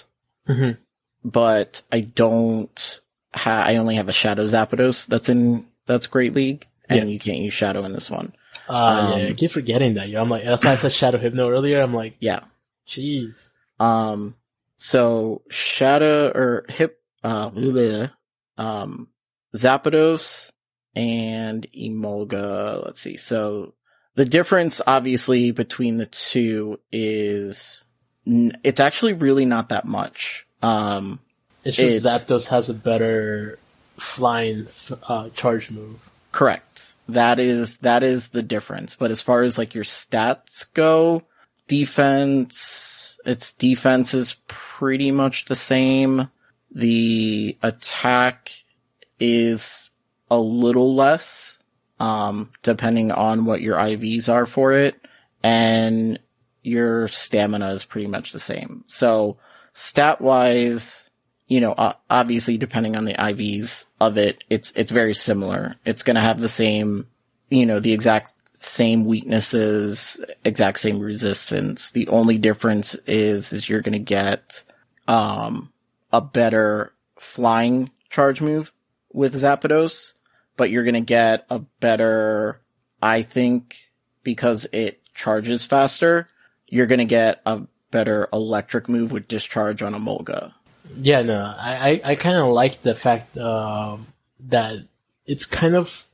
Mm-hmm. but I don't ha- I only have a Shadow Zapdos that's in, that's Great League, and Yeah. you can't use Shadow in this one. Uh, Um, yeah, I keep forgetting that. Yeah, I'm like, that's why I said Shadow Hypno earlier. I'm like, Yeah. jeez. Um, so Shadow or Hip, uh, bleh, um, Zapdos and Emolga. Let's see. So the difference, obviously, between the two is n- it's actually really not that much. Um, It's just It's- Zapdos has a better flying uh, charge move. correct. That is that is the difference. But as far as like your stats go, defense, its defense is pretty much the same. The attack is a little less, um, depending on what your I Vs are for it, and your stamina is pretty much the same. So stat wise, you know, uh, obviously depending on the I Vs of it, it's it's very similar. It's going to have the same, you know, the exact same weaknesses, exact same resistance. The only difference is is you're going to get um a better flying charge move with Zapdos, but you're going to get a better, I think, because it charges faster, you're going to get a better electric move with Discharge on Emolga. Yeah, no, I, I, I kind of like the fact um, that it's kind of,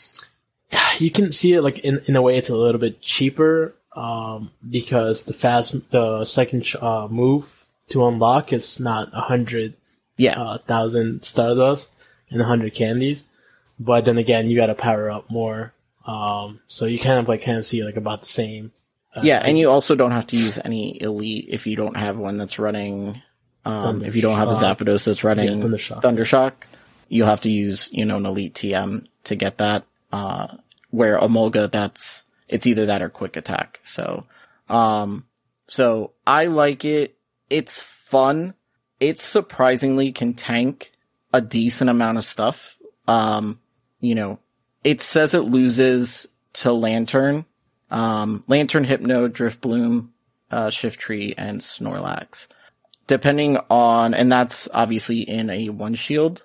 you can see it like in, in a way it's a little bit cheaper um, because the fast, the second uh, move to unlock is not a hundred Yeah. uh, thousand Stardust and a hundred candies, but then again you got to power up more, um, so you kind of like kind of see like about the same. Uh, Yeah, and you also don't have to use any elite if you don't have one that's running. Um, if you don't have a Thundershock. Zapdos that's running Yeah, Thundershock. Thundershock, you'll have to use, you know, an elite T M to get that. Uh, where Emolga, that's, it's either that or quick attack. So, um, so I like it. It's fun. It surprisingly can tank a decent amount of stuff. Um, you know, it says it loses to Lantern, um, Lantern, Hypno, Driftbloom, uh, Shiftry, and Snorlax. Depending on, and that's obviously in a one shield,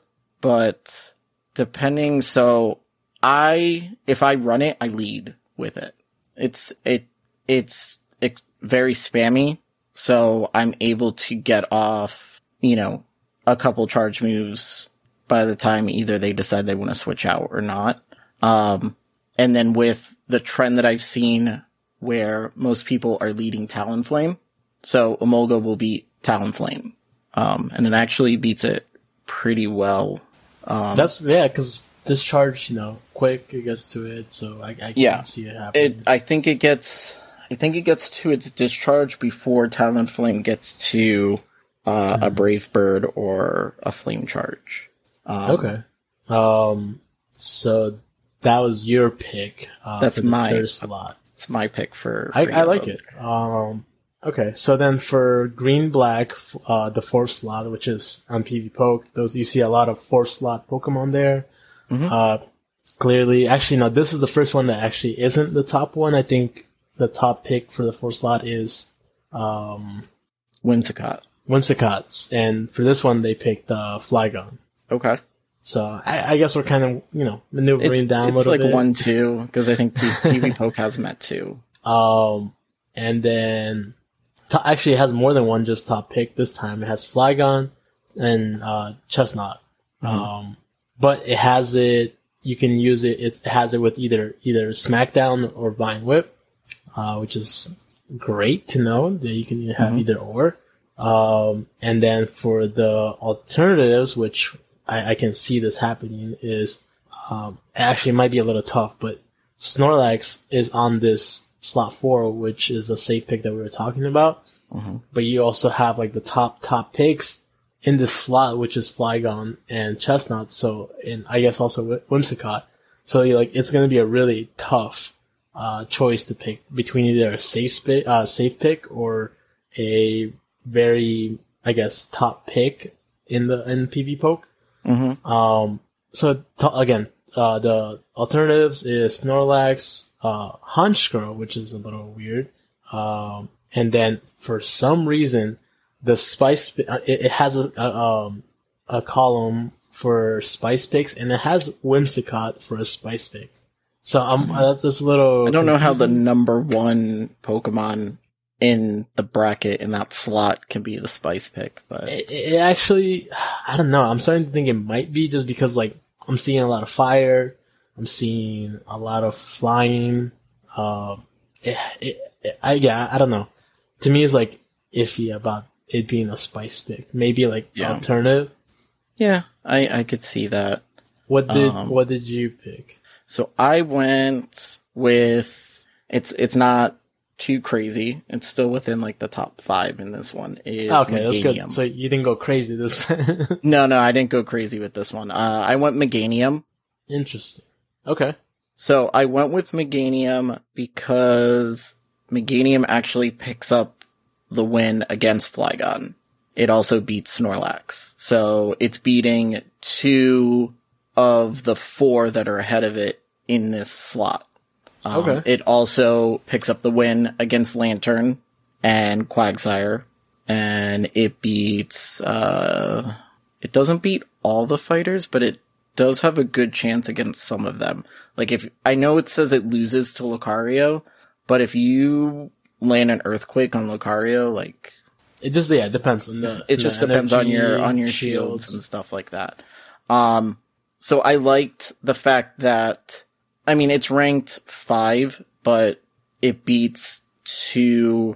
but depending, so I, if I run it, I lead with it. It's, it, it's, it's very spammy, so I'm able to get off, you know, a couple charge moves by the time either they decide they want to switch out or not. Um, and then with the trend that I've seen where most people are leading Talonflame, so Emolga will beat Talonflame. Um, and it actually beats it pretty well. Um, That's, yeah, because Discharge, you know, quick, it gets to it, so I, I can Yeah. see it happening. it, I think it gets, I think it gets to its discharge before Talonflame gets to, uh, a Brave Bird or a Flame Charge. Um, Okay. Um, so that was your pick. Uh, That's for the my- third slot. It's my pick for, I, for I like Yellow. it. Um, okay. So then for green black, f- uh, the fourth slot, which is on PvPoke, those, you see a lot of four slot Pokemon there. Mhm. Uh, clearly, actually, no, this is the first one that actually isn't the top one. I think the top pick for the fourth slot is, um, Whimsicott. Whimsicott's. And for this one, they picked, uh, Flygon. Okay. So I, I guess we're kind of, you know, maneuvering It's, down a it's little like bit. one, two, because I think P- PvPoke has them at two. Um, and then to, actually it has more than one just top pick this time. It has Flygon and uh, Chestnut. Mm-hmm. Um, but it has it. You can use it. It has it with either either Smackdown or Vine Whip, uh, which is great to know that you can have Mm-hmm. either or. Um, and then for the alternatives, which I, I can see this happening, is um, actually it might be a little tough, but Snorlax is on this slot four, which is a safe pick that we were talking about. Mm-hmm. But you also have like the top top picks in this slot, which is Flygon and Chestnut. So, and I guess also Wh- Whimsicott. So you like it's going to be a really tough uh, choice to pick between either a safe spi- uh, safe pick or a very, I guess, top pick in the in PvPoke. Mm-hmm. Um, so t- again, uh, the alternatives is Snorlax, uh, Honchkrow, which is a little weird. Um, and then for some reason, the spice, it, it has a, a, um, a column for spice picks, and it has Whimsicott for a spice pick. So I'm, um, that's this little... I don't confusing. know how the number one Pokemon in the bracket in that slot can be the spice pick, but... It, it actually, I don't know, I'm starting to think it might be just because, like, I'm seeing a lot of fire, I'm seeing a lot of flying, um, it, it, it, I, yeah, I don't know. To me, it's like iffy about it being a spice pick. Maybe like yeah. alternative. Yeah, I, I could see that. What did um, what did you pick? So I went with it's it's not too crazy. It's still within like the top five in this one. Is okay, Meganium. That's good. So you didn't go crazy this. no, no, I didn't go crazy with this one. Uh, I went Meganium. Interesting. Okay. So I went with Meganium because Meganium actually picks up the win against Flygon. It also beats Snorlax. So it's beating two of the four that are ahead of it in this slot. Um, okay. It also picks up the win against Lantern and Quagsire. And it beats, uh, it doesn't beat all the fighters, but it does have a good chance against some of them. Like if, I know it says it loses to Lucario, but if you land an Earthquake on Lucario, like... It just, yeah, it depends on the... It just the depends on energy, your, on your shields. shields and stuff like that. Um, so I liked the fact that, I mean, it's ranked five, but it beats two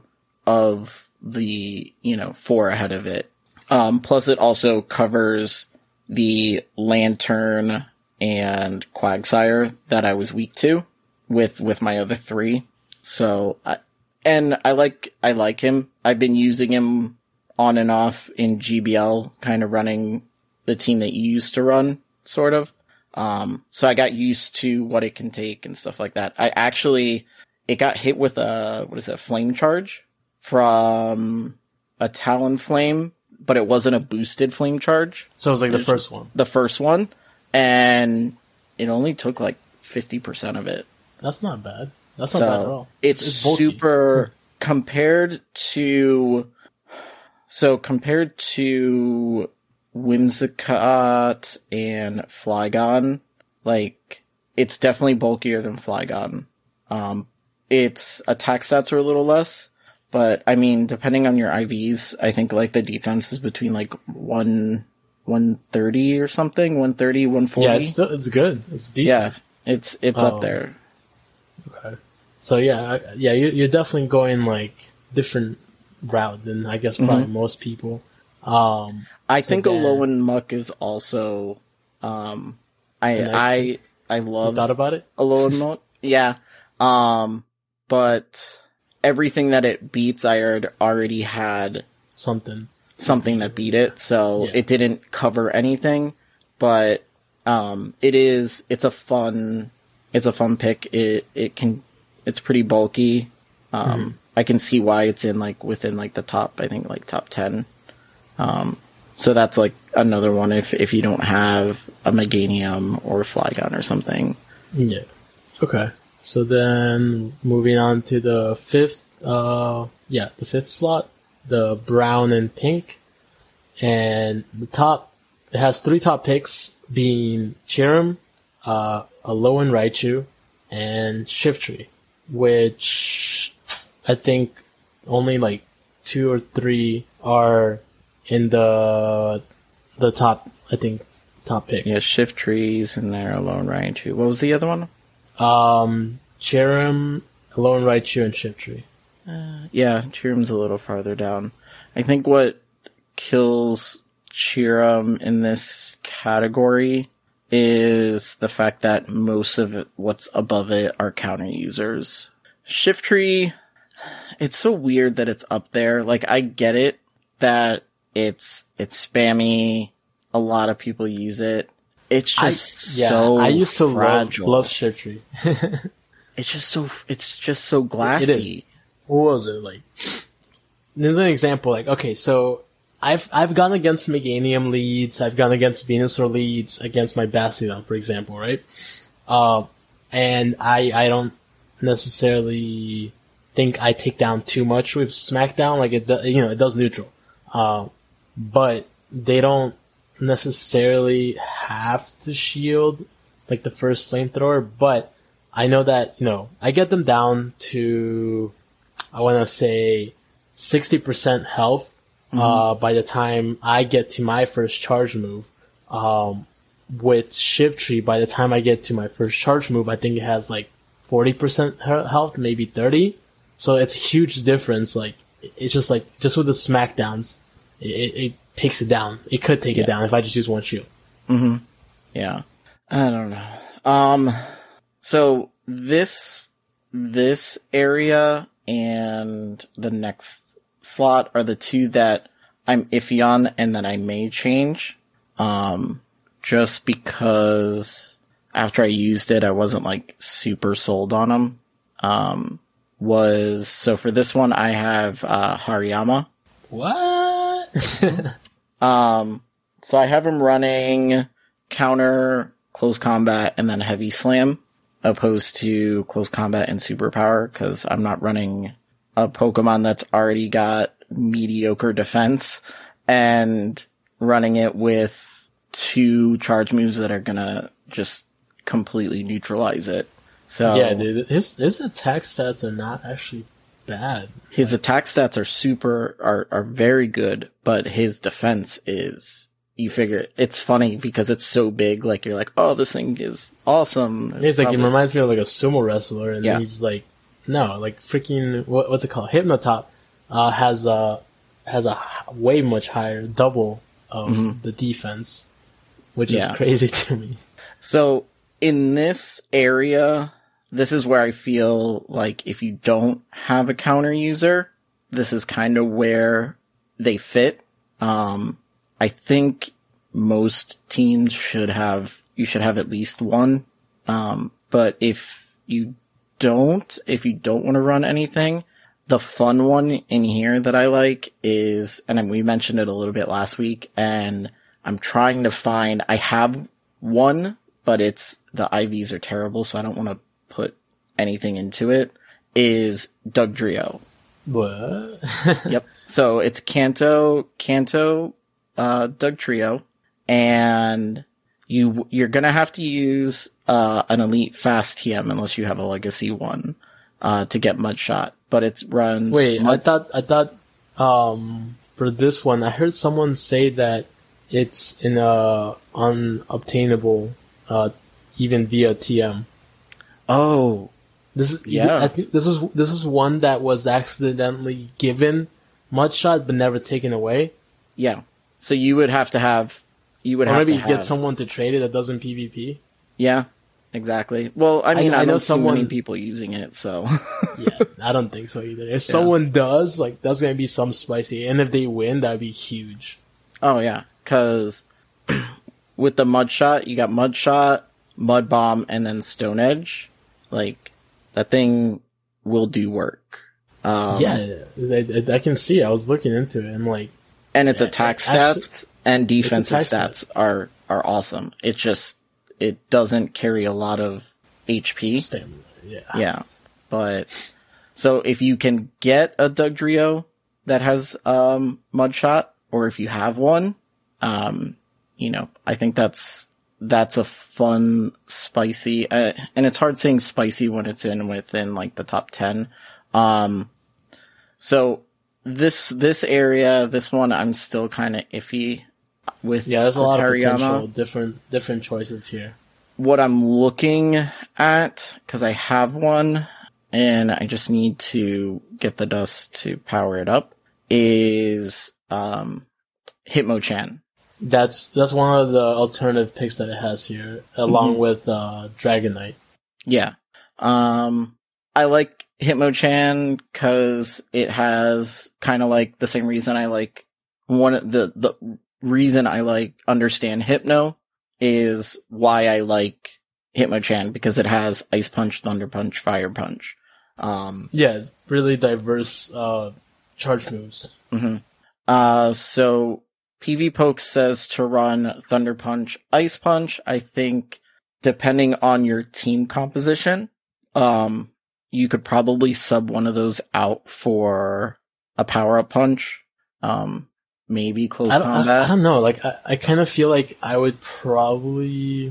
of the, you know, four ahead of it. Um, plus it also covers the Lantern and Quagsire that I was weak to with, with my other three. So, I, and I like, I like him. I've been using him on and off in G B L, kind of running the team that you used to run, sort of. Um, so I got used to what it can take and stuff like that. I actually, it got hit with a, what is it, flame charge from a Talonflame, but it wasn't a boosted flame charge. So it was like the first one. The first one. And it only took like fifty percent of it. That's not bad. That's not so bad at all. It's, it's super compared to, so compared to Whimsicott and Flygon, like, it's definitely bulkier than Flygon. Um, its attack stats are a little less, but I mean, depending on your I Vs, I think like the defense is between like one, one thirty or something, one thirty, one forty. Yeah, it's still, it's good. It's decent. Yeah, it's, it's um, up there. Okay. So yeah, yeah, you're, you're definitely going like different route than I guess probably mm-hmm. most people. Um, I so think then, Alolan Muck is also, um, I, nice I, I love you thought about it? Alolan Muck. Yeah. Um, but everything that it beats, I had already had something, something that beat it. So yeah. It didn't cover anything, but, um, it is, it's a fun, it's a fun pick. It, it can, it's pretty bulky. Um, mm-hmm. I can see why it's in like within like the top, I think like top ten. Um, so that's like another one if, if you don't have a Meganium or a Flygon or something. Yeah. Okay. So then moving on to the fifth, uh, yeah, the fifth slot, the brown and pink. And the top, it has three top picks being Cherim, uh, Alolan Raichu, and Shiftry, which I think only like two or three are in the the top, I think, top pick. Yeah, Shiftry's in there, Alolan Raichu. What was the other one? Um, Cherim, Alolan Raichu, and Shiftry. Uh, yeah, Cherim's a little farther down. I think what kills Cherim in this category is the fact that most of it, what's above it are counter users. Shiftry, it's so weird that it's up there. Like, I get it that it's, it's spammy. A lot of people use it. It's just I, yeah, so I used to fragile. love, love Shiftry. It's just so, it's just so glassy. It is. What was it? Like, there's an example, like, okay, so I've, I've gone against Meganium leads, I've gone against Venusaur leads, against my Bastiodon, for example, right? Um, and I, I don't necessarily think I take down too much with Smackdown, like it, you know, it does neutral. Uh, but they don't necessarily have to shield like the first flamethrower, but I know that, you know, I get them down to, I want to say sixty percent health, mm-hmm. uh, by the time I get to my first charge move. Um, with Shiftry, by the time I get to my first charge move, I think it has like forty percent health, maybe thirty. So it's a huge difference. Like, it's just like, just with the smackdowns, it, it takes it down. It could take yeah. it down if I just use one shield. Mm-hmm. Yeah. I don't know. Um, so this, this area and the next slot are the two that I'm iffy on and that I may change. Um, just because after I used it, I wasn't like super sold on them. Um, was, so for this one, I have, uh, Hariyama. What? um, so I have him running counter, close combat, and then heavy slam, opposed to close combat and superpower, because I'm not running a Pokemon that's already got mediocre defense, and running it with two charge moves that are gonna just completely neutralize it. So yeah, dude, his his attack stats are not actually bad. His like, attack stats are super are are very good, but his defense is, you figure, it's funny because it's so big. Like, you're like, oh, this thing is awesome. It's like, it reminds me of like a sumo wrestler, and yeah. he's like, no, like freaking what, what's it called? Hypnotop uh, has a has a way much higher double of mm-hmm. the defense, which yeah. is crazy to me. So in this area, this is where I feel like if you don't have a counter user, this is kind of where they fit. Um, I think most teams should have, you should have at least one. Um, but if you don't, if you don't want to run anything, the fun one in here that I like is, and we mentioned it a little bit last week, and I'm trying to find, I have one, but it's, the I Vs are terrible, so I don't want to put anything into it, is Dugtrio. What? Yep. So it's Kanto, Kanto, uh, Dugtrio, and you, you're gonna have to use, uh, an elite fast T M unless you have a legacy one, uh, to get Mudshot. But it runs. Wait, Mud- I thought, I thought, um, for this one, I heard someone say that it's in a unobtainable, uh, even via T M. Oh. This is, yeah. I think this was, this was one that was accidentally given Mudshot but never taken away. Yeah. So you would have to have, you would or have maybe to you have, get someone to trade it that doesn't PvP. Yeah, exactly. Well, I mean, I, I, I know don't someone, see many people using it, so. Yeah, I don't think so either. If yeah. someone does, like, that's gonna be some spicy. And if they win, that'd be huge. Oh yeah, cause with the Mudshot, you got Mudshot, Mud Bomb, and then Stone Edge. Like, that thing will do work. Um, yeah, I, I, I can see. I was looking into it. I'm like, and its attack stats actually, and defensive stats stat. are are awesome. It just it doesn't carry a lot of H P. Stamina, yeah, yeah. But so if you can get a Dugtrio that has um, Mudshot, or if you have one, um, you know, I think that's. That's a fun, spicy, uh, and it's hard saying spicy when it's in within like the top ten. Um, so this, this area, this one, I'm still kind of iffy with. Yeah, there's a lot Hariyama. of potential different, different choices here. What I'm looking at, cause I have one and I just need to get the dust to power it up, is, um, Hitmonchan. That's that's one of the alternative picks that it has here, along mm-hmm. with uh, Dragonite. Yeah. Um, I like Hitmonchan because it has kind of like the same reason I like one of the, the reason I like understand Hypno is why I like Hitmonchan, because it has Ice Punch, Thunder Punch, Fire Punch. Um, yeah, it's really diverse uh, charge moves. Mm-hmm. Uh, so PvPoke says to run Thunder Punch, Ice Punch. I think depending on your team composition, um, you could probably sub one of those out for a power-up punch. Um, maybe close I don't, combat. I, I don't know. Like, I, I kind of feel like I would probably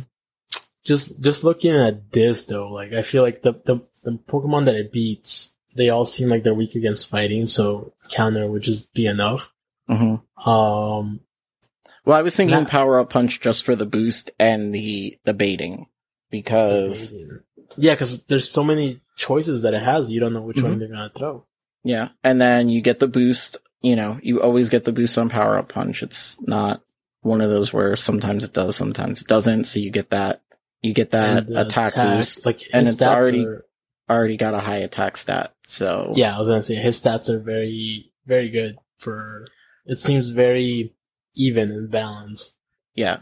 just just looking at this though. Like, I feel like the the, the Pokemon that it beats, they all seem like they're weak against fighting, so counter would just be enough. Mm-hmm. Um. Well, I was thinking Not- Power Up Punch just for the boost and the the baiting, because yeah, because there's so many choices that it has. You don't know which Mhm. one they're gonna throw. yeah, and then you get the boost. You know, you always get the boost on Power Up Punch. It's not one of those where sometimes it does, sometimes it doesn't. So you get that, you get that And the attack, boost, like, and his it's stats already are- already got a high attack stat. So yeah, I was gonna say his stats are very, very good for. It seems very even and balanced. yeah.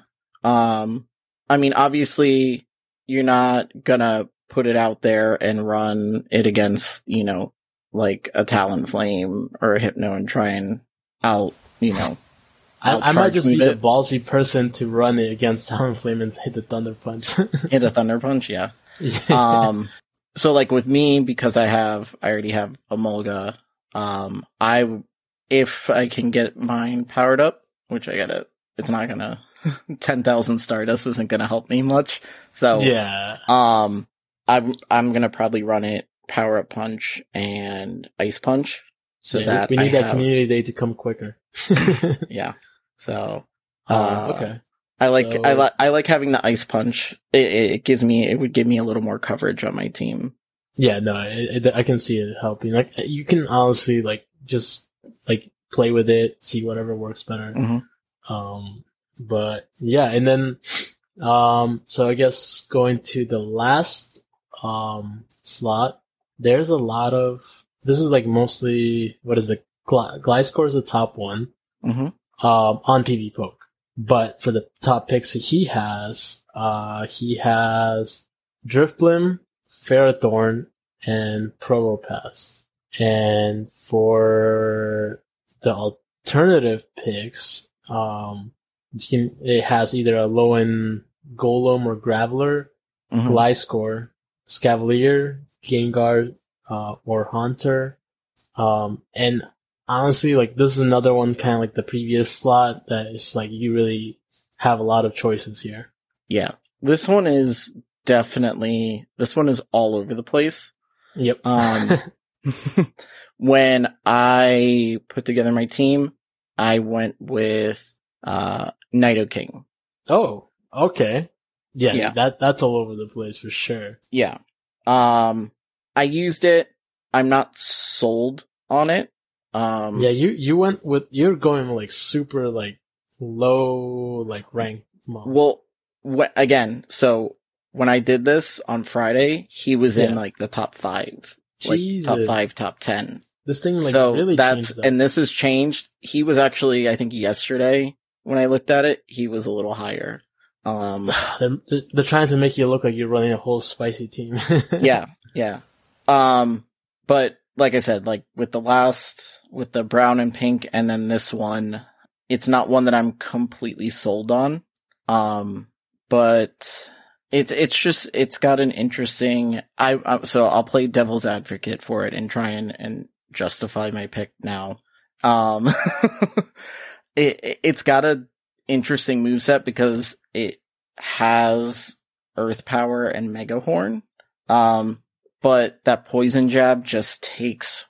Um, I mean, obviously, you're not gonna put it out there and run it against, you know, like a Talonflame or a Hypno and try and out, you know. I, I might outcharge just be move the it. ballsy person to run it against Talonflame and hit the Thunder Punch. Hit a Thunder Punch, yeah. Yeah. Um, so like with me, because I have, I already have a Mulga, um, I, if I can get mine powered up, which I gotta, it's not gonna, ten thousand Stardust isn't gonna help me much. So, yeah. um, I'm, I'm gonna probably run it Power Up Punch and Ice Punch. So Yeah, that we need I that have, community day to come quicker. yeah. So, Uh, uh, okay. I like, So- I like, I like having the Ice Punch. It, it, it gives me, it would give me a little more coverage on my team. Yeah, no, it, it, I can see it helping. Like, you can honestly, like, just, like, play with it, see whatever works better. Mm-hmm. Um, but yeah, and then, um, so I guess going to the last, um, slot, there's a lot of, this is like mostly, what is it? Gl- Gliscor is the top one, Mm-hmm. um, on PvPoke. But for the top picks he has, uh, he has Drifblim, Ferrothorn, and Probopass. And for the alternative picks, um, you can, it has either a Lowen Golem or Graveler, Mm-hmm. Gliscor, Scavalier, Gengar, uh, or Haunter. Um, and honestly, like, this is another one kind of like the previous slot that is like, you really have a lot of choices here. Yeah. This one is definitely, this one is all over the place. Yep. Um, when I put together my team, I went with, uh, Nidoking. oh, okay. Yeah, Yeah. that, that's all over the place for sure. Yeah. Um, I used it. I'm not sold on it. Um, Yeah, you, you went with, you're going like super like low, like rank mobs. well, wh- again, so when I did this on Friday, he was in Yeah. like the top five, like top Jesus. five, top ten. This thing like so really that's, changed up. and this has changed. He was actually, I think yesterday when I looked at it, he was a little higher. Um, they're, they're trying to make you look like you're running a whole spicy team. yeah, yeah. Um, but like I said, like with the last, with the brown and pink and then this one, it's not one that I'm completely sold on. Um, but it's, it's just, it's got an interesting, I, I, so I'll play devil's advocate for it and try and, and justify my pick now. Um, it, it's got a interesting moveset because it has Earth Power and Mega Horn. Um, but that Poison Jab just takes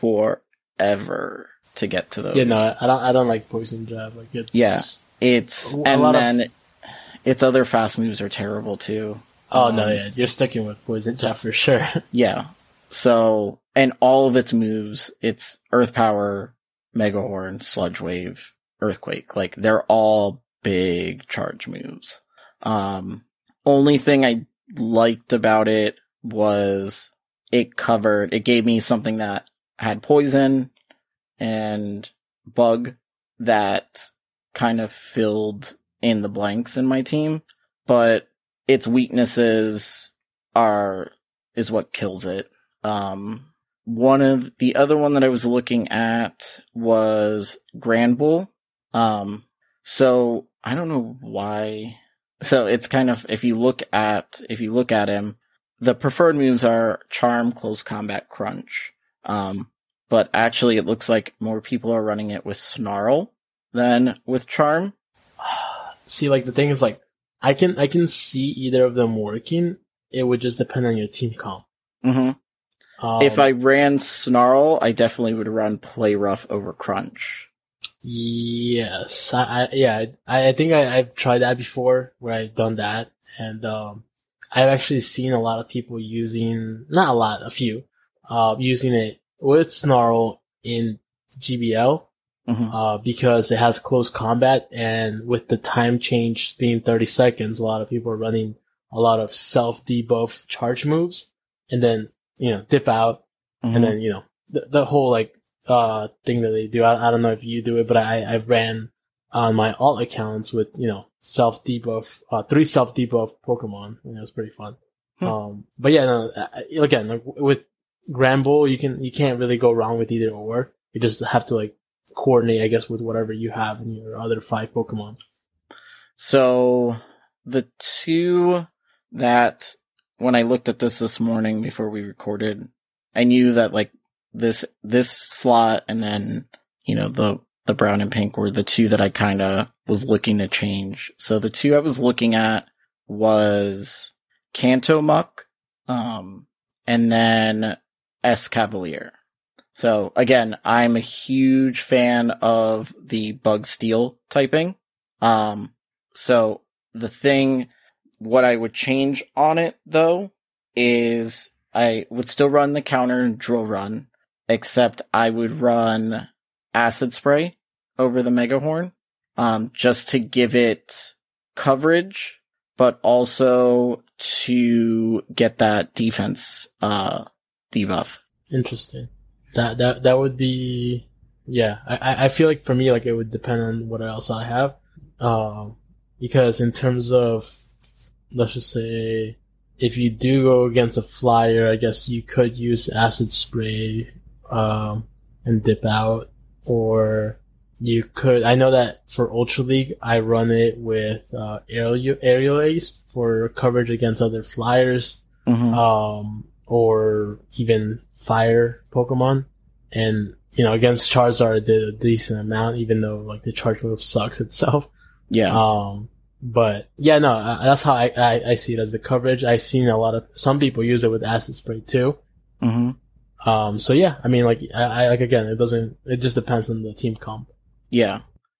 forever to get to those. Yeah, no, I don't. I don't like Poison Jab. Like it's Yeah. It's, A and lot of- then its other fast moves are terrible too. Oh no, Um, yeah, you're sticking with Poison Jab for sure. Yeah. So, and all of its moves, it's Earth Power, Mega Horn, Sludge Wave, Earthquake. Like, they're all big charge moves. Um, only thing I liked about it was it covered, it gave me something that had poison and bug that kind of filled in the blanks in my team, but its weaknesses are, is what kills it. Um, one of the other one that I was looking at was Granbull. Um, so I don't know why. So it's kind of, if you look at, if you look at him, the preferred moves are Charm, Close Combat, Crunch. Um, but actually it looks like more people are running it with Snarl. then with Charm? See, like, the thing is, like, I can, I can see either of them working. It would just depend on your team comp. Mm-hmm. Um, if I ran Snarl, I definitely would run Play Rough over Crunch. Yes. I, I yeah, I, I think I, I've tried that before, where I've done that. And, um, I've actually seen a lot of people using, not a lot, a few, uh, using it with Snarl in G B L. Mm-hmm. Uh, because it has close combat, and with the time change being thirty seconds, a lot of people are running a lot of self-debuff charge moves, and then, you know, dip out, mm-hmm. and then, you know, the, the whole, like, uh, thing that they do. I, I don't know if you do it, but I, I ran on my alt accounts with, you know, self-debuff, uh, three self-debuff Pokemon, and it was pretty fun. Hmm. Um, but yeah, no, again, like, with Granbull, you can, you can't really go wrong with either or. You just have to, like, coordinate, I guess, with whatever you have in your other five Pokemon. So, the two that, when I looked at this this morning before we recorded, I knew that, like, this, this slot and then, you know, the, the brown and pink were the two that I kinda was looking to change. So the two I was looking at was Kanto Muck, um, and then Escavalier. So again, I'm a huge fan of the Bug Steel typing. Um, so the thing, what I would change on it though, is I would still run the counter Drill Run, except I would run Acid Spray over the Mega Horn, um, just to give it coverage, but also to get that defense, uh, debuff. Interesting. That, that, that would be, yeah, I, I feel like for me, like, it would depend on what else I have. Um, because in terms of, let's just say, if you do go against a flyer, I guess you could use Acid Spray, um, and dip out, or you could, I know that for Ultra League, I run it with, uh, Aerial, Aerial Ace for coverage against other flyers, mm-hmm. um, or even fire Pokemon. And, you know, against Charizard, it did a decent amount, even though, like, the charge move sucks itself. Yeah. Um, but, yeah, no, that's how I, I, I see it as the coverage. I've seen a lot of, some people use it with Acid Spray too. Mm-hmm. Um, so yeah, I mean, like, I, I, like, again, it doesn't, it just depends on the team comp. Yeah.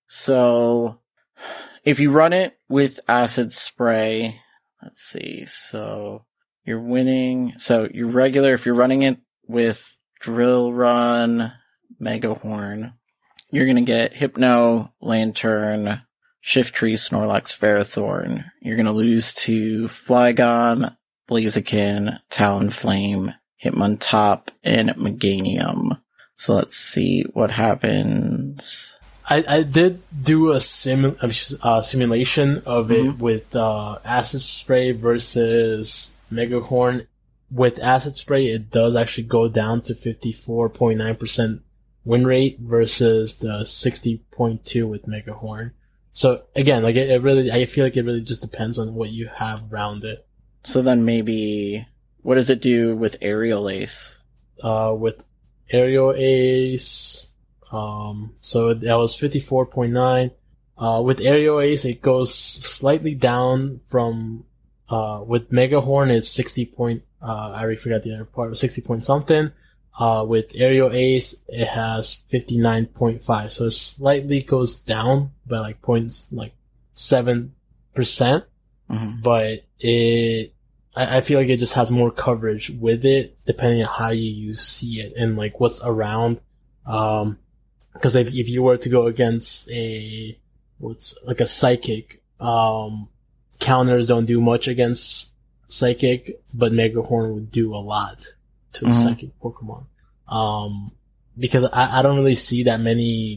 So, if you run it with Acid Spray, let's see, so, you're winning, so you're regular, if you're running it with Drill Run, Mega Horn, you're gonna get Hypno, Lantern, Shiftry, Snorlax, Ferrothorn. You're gonna lose to Flygon, Blaziken, Talonflame, Hitmontop, and Meganium. So let's see what happens. I, I did do a sim, uh, simulation of it mm-hmm. with, uh, Acid Spray versus Mega Horn. With Acid Spray, it does actually go down to fifty-four point nine percent win rate versus the sixty point two with Mega Horn. So again, like, it, it really, I feel like it really just depends on what you have around it. So then maybe, what does it do with Aerial Ace? Uh, with Aerial Ace, um, so that was fifty-four point nine. Uh, with Aerial Ace, it goes slightly down from, uh, with Mega Horn, it's sixty point, uh, I already forgot the other part, sixty point something. Uh, with Aerial Ace, it has fifty-nine point five, so it slightly goes down by like points, like seven percent. Mm-hmm. But it, I, I feel like it just has more coverage with it, depending on how you, you see it and like what's around. Um, cause if, if you were to go against a, what's like a Psychic, um, counters don't do much against Psychic, but Mega Horn would do a lot to a mm-hmm. Psychic Pokemon. Um, because I, I don't really see that many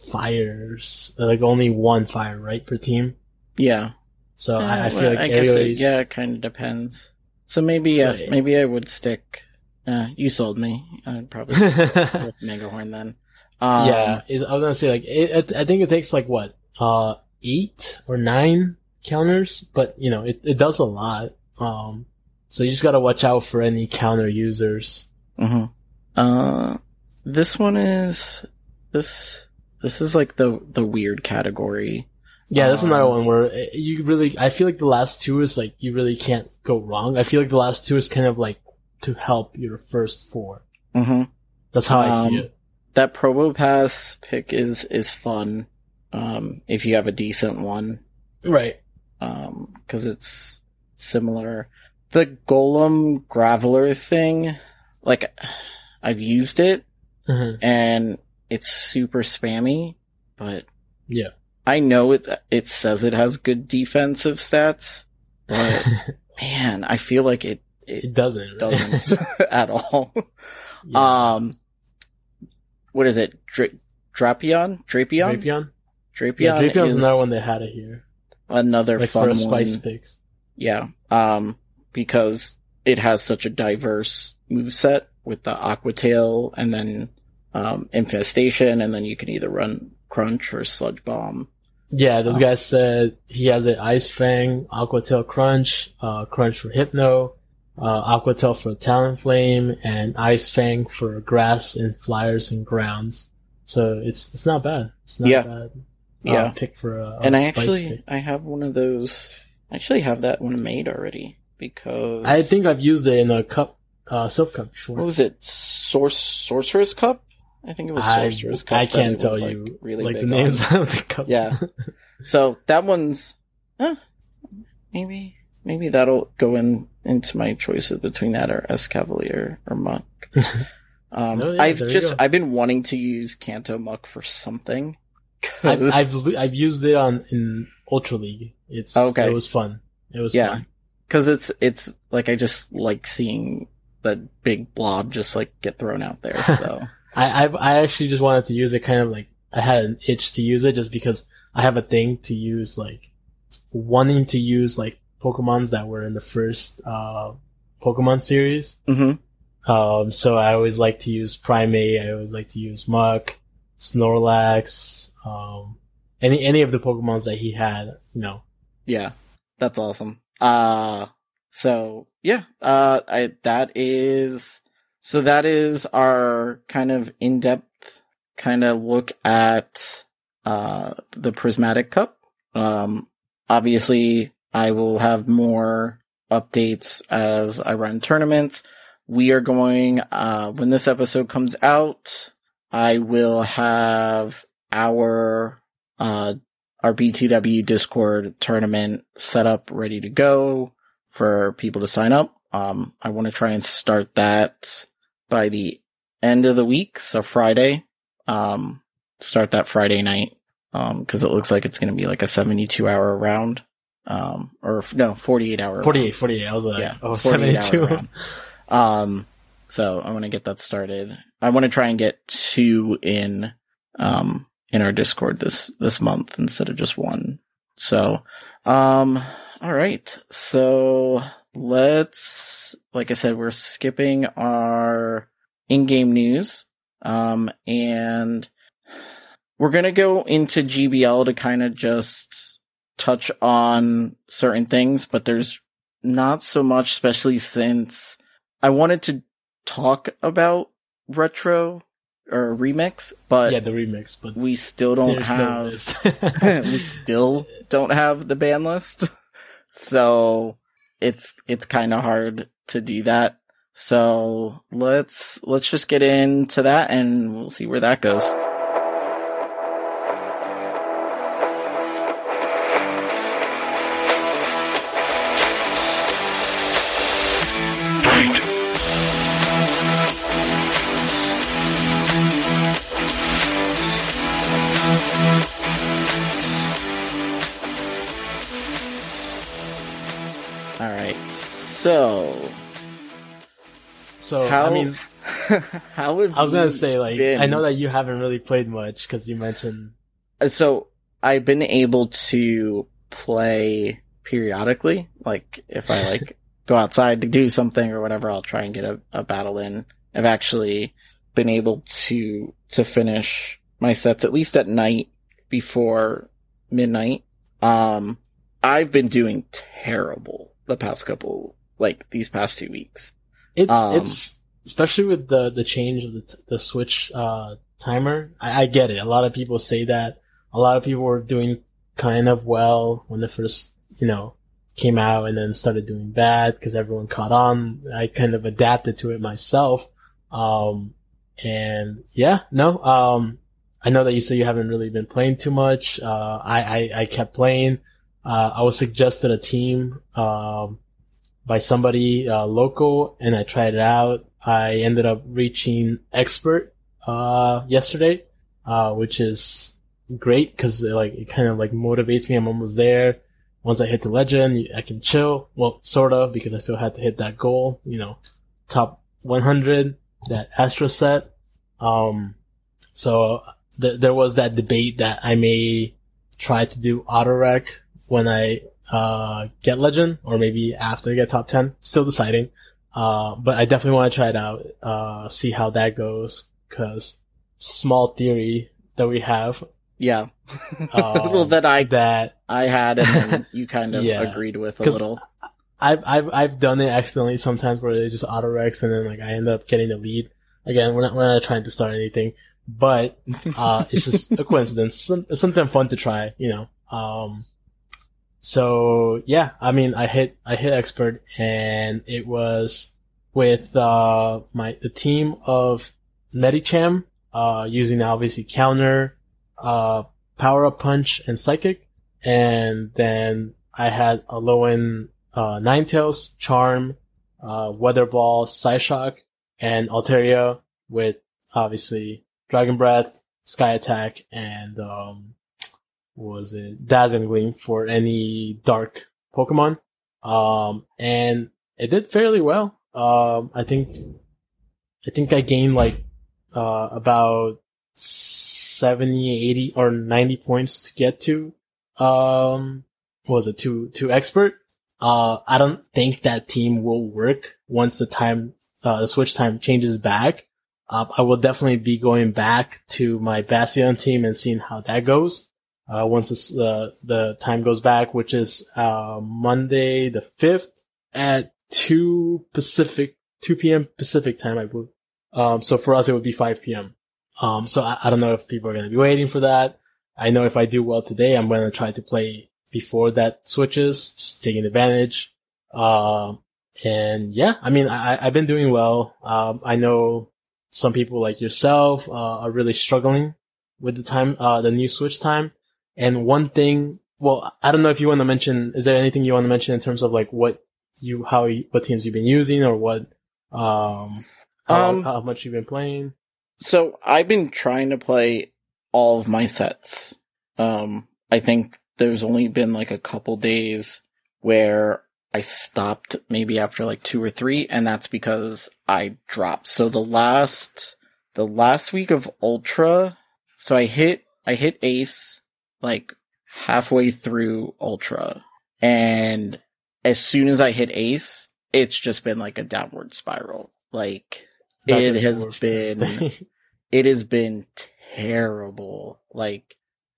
fires, like only one fire, right, per team? Yeah. So uh, I, I feel well, like I guess it, Ace... yeah, it kind of depends. So maybe, so, uh, yeah. maybe I would stick, uh, you sold me. I'd probably stick with Mega Horn then. Um, yeah, I was gonna say, like, it, it, I think it takes like what, uh, eight or nine counters, but you know, it, it does a lot. Um, so you just gotta watch out for any counter users. Mm-hmm. Uh, this one is, this, this is like the the weird category. Yeah, that's um, another one where you really, I feel like the last two is like, you really can't go wrong. I feel like the last two is kind of like to help your first four. Mm-hmm. That's how um, I see it. That Probopass pick is, is fun. Um, if you have a decent one. Right. Um, cause it's similar. The Golem Graveler thing, like, I've used it, mm-hmm. and it's super spammy, but yeah. I know it, it says it has good defensive stats, but man, I feel like it, it, it doesn't, right? doesn't at all. Yeah. Um, what is it? Dra- Drapion? Drapion? Drapion? Drapion Yeah, Drapion's is another one they had it here. Another like fun for a spice one. picks. Yeah. Um, because it has such a diverse moveset with the Aqua Tail and then, um, Infestation, and then you can either run Crunch or Sludge Bomb. Yeah, those um, guys said he has an Ice Fang, Aqua Tail Crunch, uh, Crunch for Hypno, uh, Aqua Tail for Talonflame, and Ice Fang for Grass and Flyers and Grounds. So it's, it's not bad. It's not yeah. bad. Uh, yeah. Pick for a, a and I spice actually, pick. I have one of those, I actually have that one made already because I think I've used it in a cup, uh, Silk Cup before. What was it? Source, Sorcerer's Cup? I think it was I, Sorcerer's Cup. I can't tell was, you like, really like big the names on. of the cups. Yeah. So that one's, eh, maybe, maybe that'll go in into my choices between that or Escavalier or Muck. Um, oh, yeah, I've there you just, go. I've been wanting to use Kanto Muck for something. I've, I've I've used it on in Ultra League. It's Okay. It was fun. It was Yeah. fun. Cause it's, it's like, I just like seeing that big blob just like get thrown out there. So I, I I actually just wanted to use it kind of like, I had an itch to use it just because I have a thing to use like, wanting to use like Pokemons that were in the first, uh, Pokemon series. mm-hmm. Um, so I always like to use Primeape, I always like to use Muck, Snorlax, um, any, any of the Pokemons that he had, you know. Yeah, that's awesome. Uh, so yeah, uh, I, that is, so that is our kind of in-depth kind of look at, uh, the Prismatic Cup. Um, obviously I will have more updates as I run tournaments. We are going, uh, when this episode comes out, I will have our, uh, our B T W Discord tournament set up, ready to go for people to sign up. Um, I want to try and start that by the end of the week. So Friday, um, start that Friday night. Um, cause it looks like it's going to be like a seventy-two hour round. Um, or no, forty-eight hour. forty-eight, round. forty-eight. I was like, yeah, oh, forty-eight seventy-two. hour round. Um, so I want to get that started. I want to try and get two in, um, in our Discord this, this month instead of just one. So, um, all right. So let's, like I said, we're skipping our in-game news. Um, and we're going to go into G B L to kind of just touch on certain things, but there's not so much, especially since I wanted to talk about retro or remix, but yeah, the remix, but we still don't there's no have, list. we still don't have the ban list. So it's, it's kind of hard to do that. So let's, let's just get into that and we'll see where that goes. All right. So, So, how, I mean, how have I was gonna you say, like, been? I know that you haven't really played much because you mentioned. So I've been able to play periodically. Like if I like go outside to do something or whatever, I'll try and get a, a battle in. I've actually been able to, to finish my sets at least at night before midnight. Um, I've been doing terrible the past couple, like these past two weeks. It's, Um, it's, especially with the, the change of the, t- the Switch, uh, timer. I, I get it. A lot of people say that. A lot of people were doing kind of well when it first, you know, came out and then started doing bad because everyone caught on. I kind of adapted to it myself. Um, and yeah, no, um, I know that you say you haven't really been playing too much. Uh, I, I, I kept playing. Uh, I was suggested a team, um, by somebody, uh, local, and I tried it out. I ended up reaching expert, uh, yesterday, uh, which is great because like, it kind of like motivates me. I'm almost there. Once I hit the legend, I can chill. Well, sort of, because I still had to hit that goal, you know, top one hundred, that Astro set. Um, so th- there was that debate that I may try to do auto rec when I, uh, get legend, or maybe after I get top ten. Still deciding. Uh, but I definitely want to try it out, uh, see how that goes, cause small theory that we have. Yeah. Um, well, that I, that I had, and then you kind of yeah, agreed with a little. I've, I've, I've done it accidentally sometimes where they just auto recs and then like I end up getting the lead. Again, we're not, we're not trying to start anything, but, uh, it's just a coincidence. Some, it's something fun to try, you know. Um, so yeah, I mean, I hit, I hit expert, and it was with, uh, my, the team of Medicham, uh, using obviously counter, uh, power up punch and psychic. And then I had a low end, uh, Ninetales, Charm, uh, Weather Ball, Psyshock, and Altaria with obviously Dragon Breath, Sky Attack, and, um, what was it? Dazzling Gleam for any dark Pokemon. Um, and it did fairly well. Um, I think, I think I gained like, uh, about seventy, eighty, or ninety points to get to, um, what was it, to, to expert. Uh, I don't think that team will work once the time, uh, the switch time changes back. Uh, I will definitely be going back to my Bastion team and seeing how that goes. Uh, once this, uh, the time goes back, which is, uh, Monday the fifth at two Pacific, two p.m. Pacific time, I believe. Um, so for us, it would be five p.m. Um, so I, I don't know if people are going to be waiting for that. I know if I do well today, I'm going to try to play before that switches, just taking advantage. Uh, and yeah, I mean, I, I've been doing well. Um, I know some people like yourself, uh, are really struggling with the time, uh, the new switch time. And one thing, well, I don't know if you want to mention, is there anything you want to mention in terms of like what you, how, you, what teams you've been using, or what, um, how, um, how much you've been playing? So I've been trying to play all of my sets. Um, I think there's only been like a couple days where I stopped maybe after like two or three, and that's because I dropped. So the last, the last week of Ultra, so I hit, I hit Ace like halfway through Ultra, and as soon as I hit Ace, it's just been like a downward spiral. Like, that it has been, it has been terrible. Like,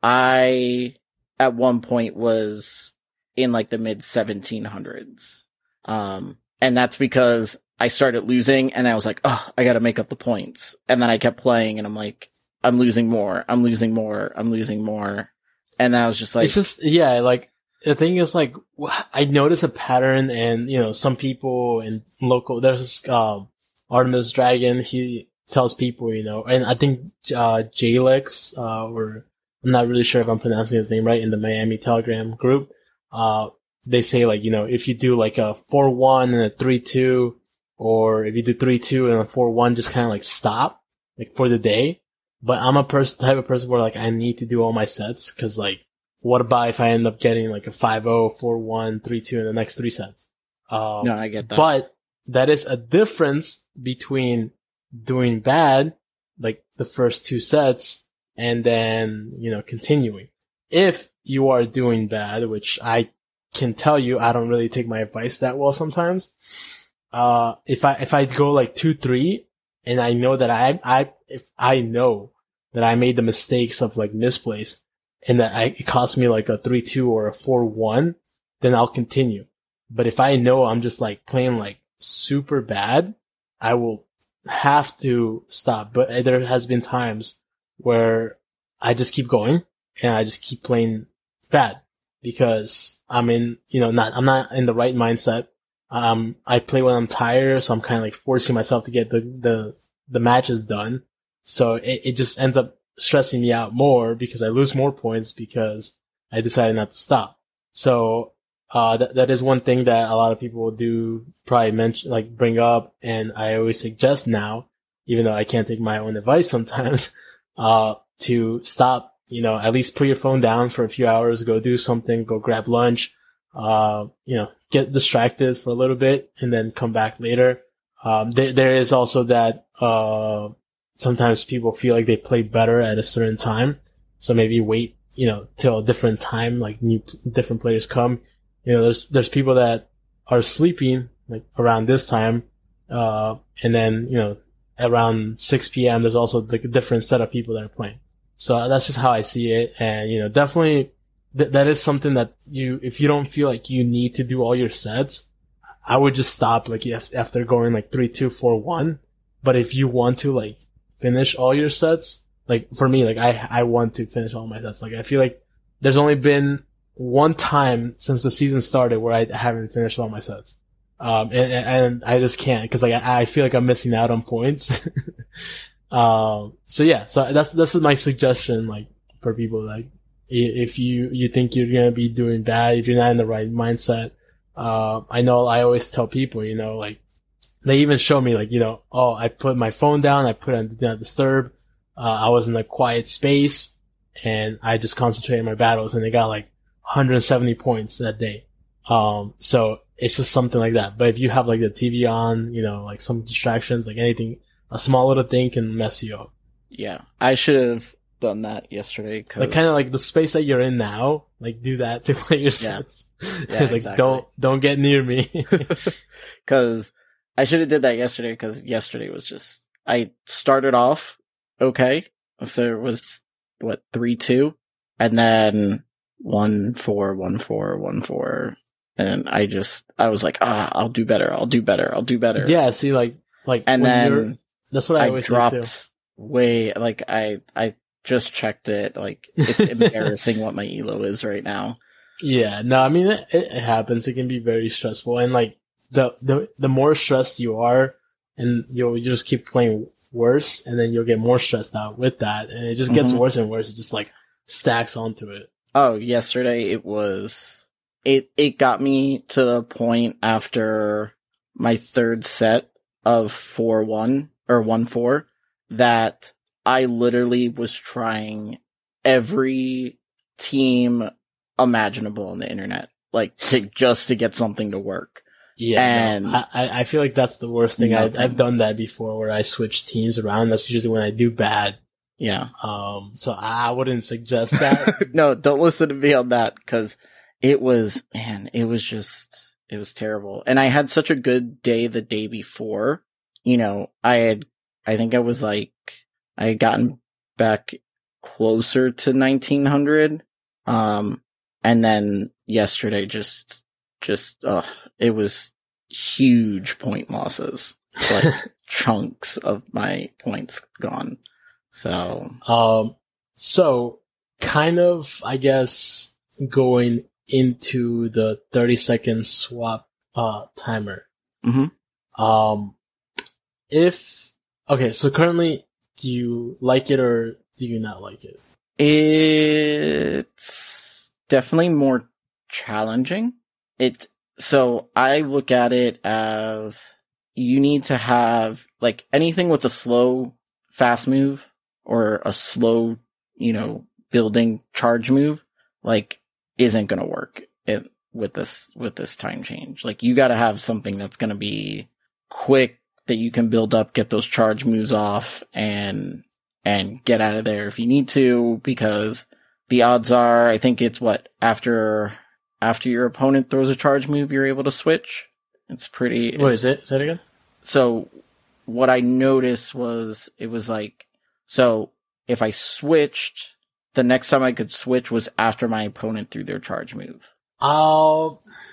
I, at one point was in like the mid seventeen hundreds. Um, and that's because I started losing and I was like, oh, I gotta make up the points. And then I kept playing and I'm like, I'm losing more, I'm losing more, I'm losing more. And I was just like, it's just, yeah, like, the thing is like, I noticed a pattern, and, you know, some people in local, there's this, um, Artemis Dragon, he tells people, you know, and I think, uh, Jalex, uh, or I'm not really sure if I'm pronouncing his name right, in the Miami Telegram group, uh, they say like, you know, if you do like a four one and a three two, or if you do three two and a four one, just kind of like stop, like for the day. But I'm a person, type of person where like I need to do all my sets, cause like, what about if I end up getting like a five oh, four one, three two in the next three sets? Um, no, I get that. But that is a difference between doing bad, like the first two sets, and then, you know, continuing. If you are doing bad, which I can tell you, I don't really take my advice that well sometimes. Uh, if I, if I go like two three, and I know that I, I, if I know that I made the mistakes of like misplace, and that I, it cost me like a three two or a four one, then I'll continue. But if I know I'm just like playing like super bad, I will have to stop, but there has been times where I just keep going and I just keep playing bad because I'm in, you know, not, I'm not in the right mindset. Um, I play when I'm tired, so I'm kind of like forcing myself to get the, the, the matches done. So it, it just ends up stressing me out more because I lose more points because I decided not to stop. So, uh, that, that is one thing that a lot of people do probably mention, like bring up. And I always suggest now, even though I can't take my own advice sometimes, uh, to stop, you know, at least put your phone down for a few hours, go do something, go grab lunch, uh, you know, get distracted for a little bit and then come back later. Um, there, there is also that, uh, sometimes people feel like they play better at a certain time. So maybe wait, you know, till a different time, like new, different players come. You know, there's, there's people that are sleeping like around this time. Uh, and then, you know, around six p.m. there's also like a different set of people that are playing. So that's just how I see it. And, you know, definitely th- that is something that you, if you don't feel like you need to do all your sets, I would just stop like if, after going like three, two, four, one. But if you want to like finish all your sets, like for me, like I, I want to finish all my sets. Like I feel like there's only been one time since the season started where I haven't finished all my sets. Um, and, and I just can't cause like I, I feel like I'm missing out on points. um, so yeah, so that's, that's my suggestion, like for people, like if you, you think you're going to be doing bad, if you're not in the right mindset, uh, I know I always tell people, you know, like they even show me like, you know, oh, I put my phone down, I put it on do not disturb. Uh, I was in a quiet space and I just concentrated on my battles and they got like one hundred seventy points that day. Um, so it's just something like that. But if you have like the T V on, you know, like some distractions, like anything, a small little thing can mess you up. Yeah. I should have done that yesterday. Cause... Like kind of like the space that you're in now, like do that to play your sets. Yeah. Yeah, it's like, exactly. don't, don't get near me. Cause I should have did that yesterday cause yesterday was just, I started off okay. So it was what, three, two and then one, four, one, four, one, four. And I just, I was like, ah, I'll do better. I'll do better. I'll do better. Yeah. See, like, like, and then that's what I, I always dropped say too. way, like, I, I just checked it. Like, it's embarrassing what my E L O is right now. Yeah. No, I mean, it, it happens. It can be very stressful. And like, the, the, the more stressed you are and you'll just keep playing worse and then you'll get more stressed out with that. And it just gets mm-hmm. worse and worse. It just like stacks onto it. Oh, yesterday it was, it, it got me to the point after my third set of four one or one four that I literally was trying every team imaginable on the internet, like to, just to get something to work. Yeah, and no, I, I feel like that's the worst thing. I, I've done that before where I switch teams around. That's usually when I do bad. Yeah. Um, so I wouldn't suggest that. No, don't listen to me on that because it was, man, it was just, it was terrible. And I had such a good day the day before. You know, I had, I think I was like, I had gotten back closer to nineteen hundred. Um, and then yesterday just, just, uh, it was huge point losses, like chunks of my points gone. So, um, so kind of, I guess, going into the thirty second swap, uh, timer. Mm-hmm. Um, if, okay, so currently, do you like it or do you not like it? It's definitely more challenging. It, so I look at it as you need to have, like, anything with a slow, fast move or a slow, you know, building charge move, like, isn't gonna work it, with this, with this time change. Like, you gotta have something that's gonna be quick, that you can build up, get those charge moves off, and, and get out of there if you need to, because the odds are, I think it's what, after, after your opponent throws a charge move, you're able to switch. It's pretty... What is it? Say it again? So, what I noticed was, it was like, so, if I switched, the next time I could switch was after my opponent threw their charge move. Oh,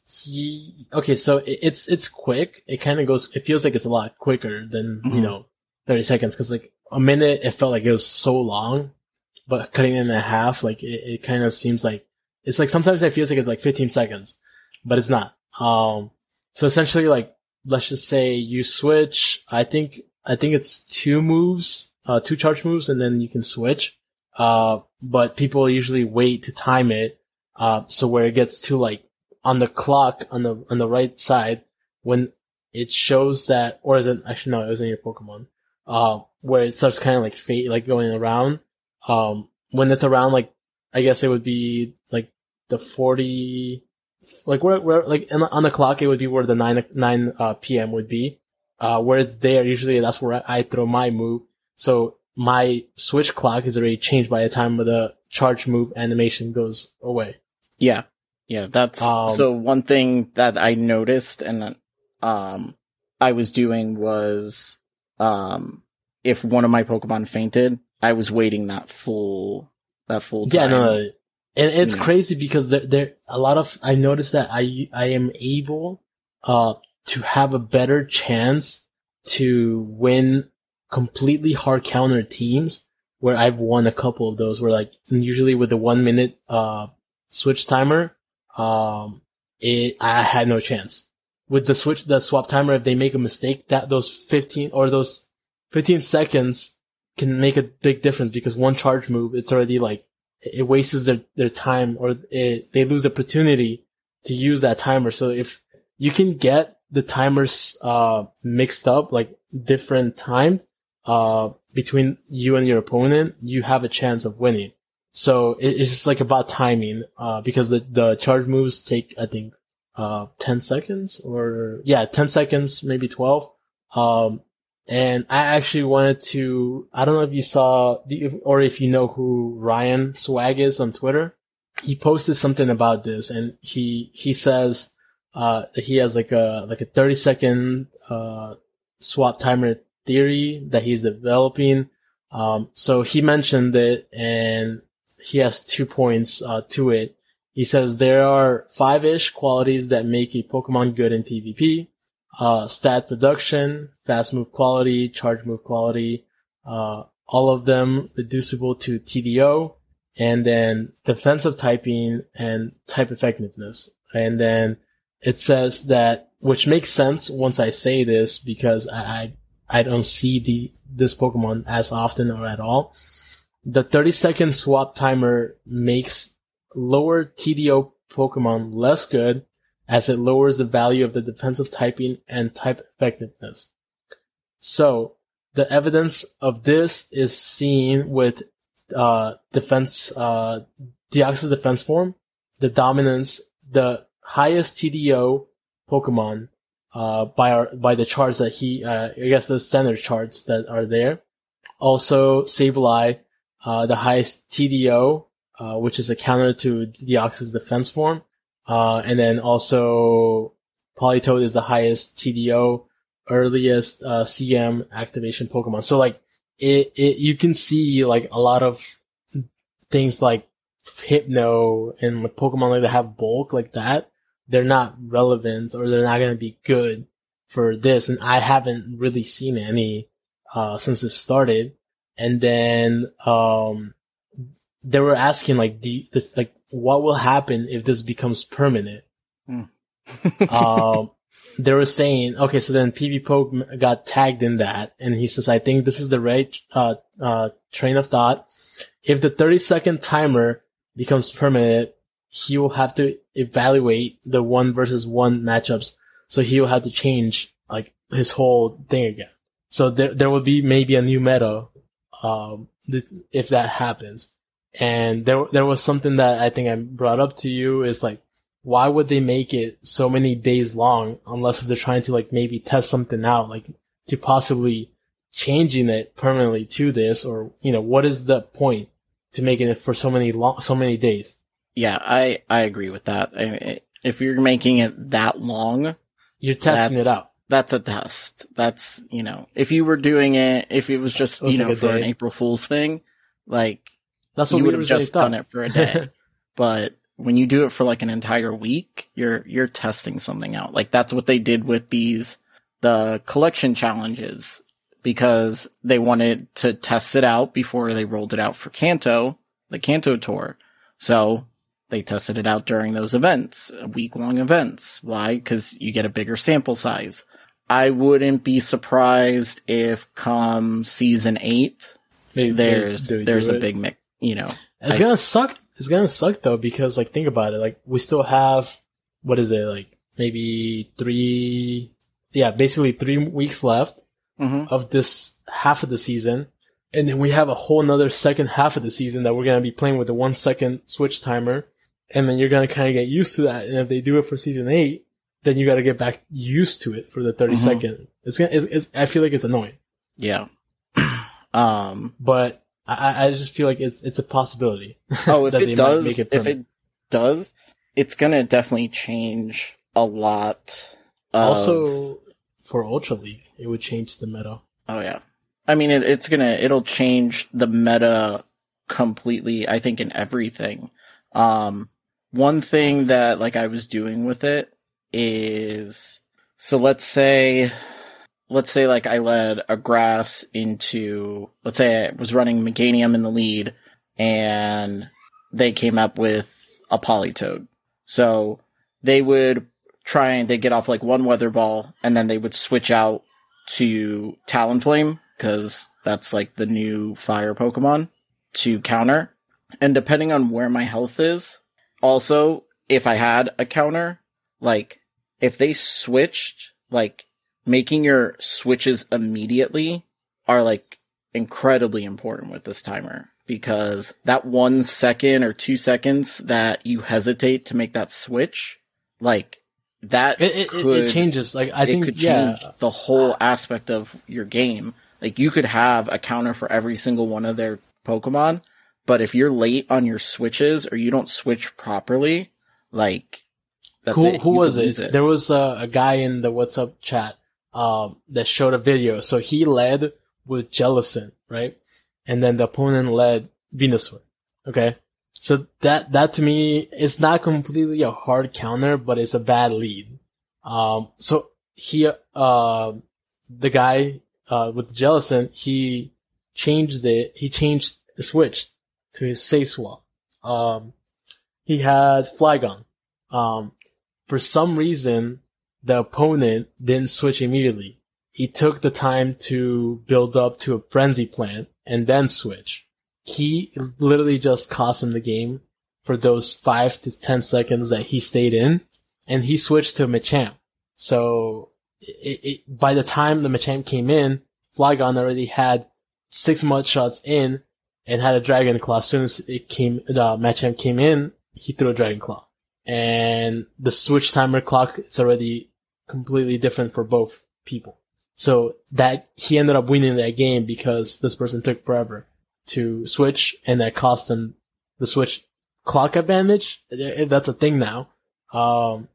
He, okay, so it, it's it's quick. It kind of goes. It feels like it's a lot quicker than mm-hmm. you know thirty seconds because like a minute it felt like it was so long, but cutting it in half like it, it kind of seems like it's like sometimes it feels like it's like fifteen seconds, but it's not. Um, so essentially like let's just say you switch. I think I think it's two moves, uh, two charge moves, and then you can switch. Uh, but people usually wait to time it. Uh, so where it gets to like. On the clock, on the, on the right side, when it shows that, or is it, actually no, it was in your Pokemon, uh, where it starts kind of like fade, like going around, um, when it's around like, I guess it would be like the forty, like where, where, like on the clock, it would be where the nine, nine, uh, P M would be, uh, where it's there, usually that's where I throw my move. So my switch clock is already changed by the time where the charge move animation goes away. Yeah. Yeah, that's, um, so one thing that I noticed and, um, I was doing was, um, if one of my Pokemon fainted, I was waiting that full, that full time. Yeah, no, and it's yeah. crazy because there, there, a lot of, I noticed that I, I am able, uh, to have a better chance to win completely hard counter teams where I've won a couple of those where like, usually with the one minute, uh, switch timer, Um, it, I had no chance. With the switch, the swap timer, if they make a mistake, that those fifteen or those fifteen seconds can make a big difference because one charge move, it's already like, it wastes their, their time or it, they lose the opportunity to use that timer. So if you can get the timers, uh, mixed up, like different timed, uh, between you and your opponent, you have a chance of winning. So it's just like about timing, uh, because the, the charge moves take, I think, uh, ten seconds or, yeah, ten seconds, maybe twelve. Um, and I actually wanted to, I don't know if you saw, the, or if you know who Ryan Swag is on Twitter. He posted something about this and he, he says, uh, that he has like a, like a thirty second, uh, swap timer theory that he's developing. Um, so he mentioned it and, he has two points, uh, to it. He says there are five-ish qualities that make a Pokemon good in PvP. Uh, stat production, fast move quality, charge move quality, uh, all of them reducible to T D O, and then defensive typing and type effectiveness. And then it says that, which makes sense once I say this because I, I, I don't see the, this Pokemon as often or at all. The thirty second swap timer makes lower T D O Pokemon less good as it lowers the value of the defensive typing and type effectiveness. So the evidence of this is seen with, uh, defense, uh, Deoxys defense form, the dominance, the highest T D O Pokemon, uh, by our, by the charts that he, uh, I guess the standard charts that are there. Also Sableye, Uh, the highest T D O, uh, which is a counter to Deoxys defense form. Uh, and then also Politoed is the highest T D O, earliest, uh, C M activation Pokemon. So like, it, it, you can see like a lot of things like Hypno and like Pokemon like that have bulk like that. They're not relevant or they're not going to be good for this. And I haven't really seen any, uh, since it started. And then, um, they were asking like, do you, this, like, what will happen if this becomes permanent? Mm. um, they were saying, okay, so then PvPoke got tagged in that. And he says, I think this is the right, uh, uh, train of thought. If the thirty second timer becomes permanent, he will have to evaluate the one versus one matchups. So he will have to change like his whole thing again. So there, there will be maybe a new meta. Um, if that happens. And there, there was something that I think I brought up to you is like, why would they make it so many days long unless if they're trying to like maybe test something out, like to possibly changing it permanently to this, or, you know, what is the point to making it for so many long, so many days? Yeah, I, I agree with that. I mean, if you're making it that long, you're testing it out. That's a test. That's, you know, if you were doing it, if it was just, it was you know, like for day. An April Fool's thing, like, that's what you would have just done it for a day. But when you do it for like an entire week, you're, you're testing something out. Like that's what they did with these, the collection challenges, because they wanted to test it out before they rolled it out for Kanto, the Kanto tour. So they tested it out during those events, week long events. Why? Because you get a bigger sample size. I wouldn't be surprised if come season eight, they, there's, they, there's a it. big mix, you know. It's I, gonna suck. It's gonna suck though, because like, think about it. Like, we still have, what is it? Like, maybe three, yeah, basically three weeks left mm-hmm. of this half of the season. And then we have a whole nother second half of the season that we're gonna be playing with the one second switch timer. And then you're gonna kind of get used to that. And if they do it for season eight, then you gotta get back used to it for the thirty mm-hmm. second. It's gonna, it's, it's, I feel like it's annoying. Yeah. um, but I, I just feel like it's, it's a possibility. Oh, if it does, it if it does, it's gonna definitely change a lot. Of... Also, for Ultra League, it would change the meta. Oh yeah. I mean, it, it's gonna, it'll change the meta completely, I think, in everything. Um, one thing that, like, I was doing with it is, so let's say, let's say, like, I led a grass into, let's say I was running Meganium in the lead, and they came up with a Politoed. So, they would try and, they'd get off, like, one Weather Ball, and then they would switch out to Talonflame, because that's, like, the new fire Pokemon to counter. And depending on where my health is, also, if I had a counter, like, if they switched, like, making your switches immediately are, like, incredibly important with this timer. Because that one second or two seconds that you hesitate to make that switch, like, that it, it, could, it changes. Like, I it think, could yeah. change the whole aspect of your game. Like, you could have a counter for every single one of their Pokemon, but if you're late on your switches or you don't switch properly, like, that's who, it. Who you was it? it? There was a, a guy in the What's Up chat, um, that showed a video. So he led with Jellicent, right? And then the opponent led Venusaur. Okay. So that, that to me is not completely a hard counter, but it's a bad lead. Um, so he, uh, the guy, uh, with the Jellicent, he changed it, he changed the switch to his safe swap. Um, he had Flygon. Um, for some reason, the opponent didn't switch immediately. He took the time to build up to a Frenzy Plant and then switch. He literally just cost him the game for those five to ten seconds that he stayed in, and he switched to Machamp. So it, it, by the time the Machamp came in, Flygon already had six mud shots in and had a Dragon Claw. As soon as it came, uh, Machamp came in, he threw a Dragon Claw. And the switch timer clock is already completely different for both people. So that, he ended up winning that game because this person took forever to switch, and that cost him the switch clock advantage. That's a thing now. Um,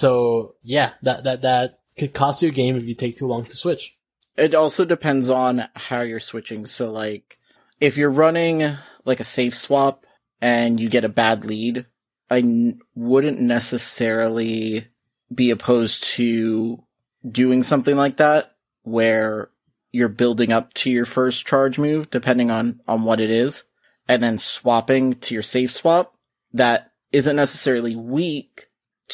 so yeah, that, that, that could cost you a game if you take too long to switch. It also depends on how you're switching. So like, if you're running like a safe swap and you get a bad lead, I n- wouldn't necessarily be opposed to doing something like that where you're building up to your first charge move, depending on, on what it is, and then swapping to your safe swap that isn't necessarily weak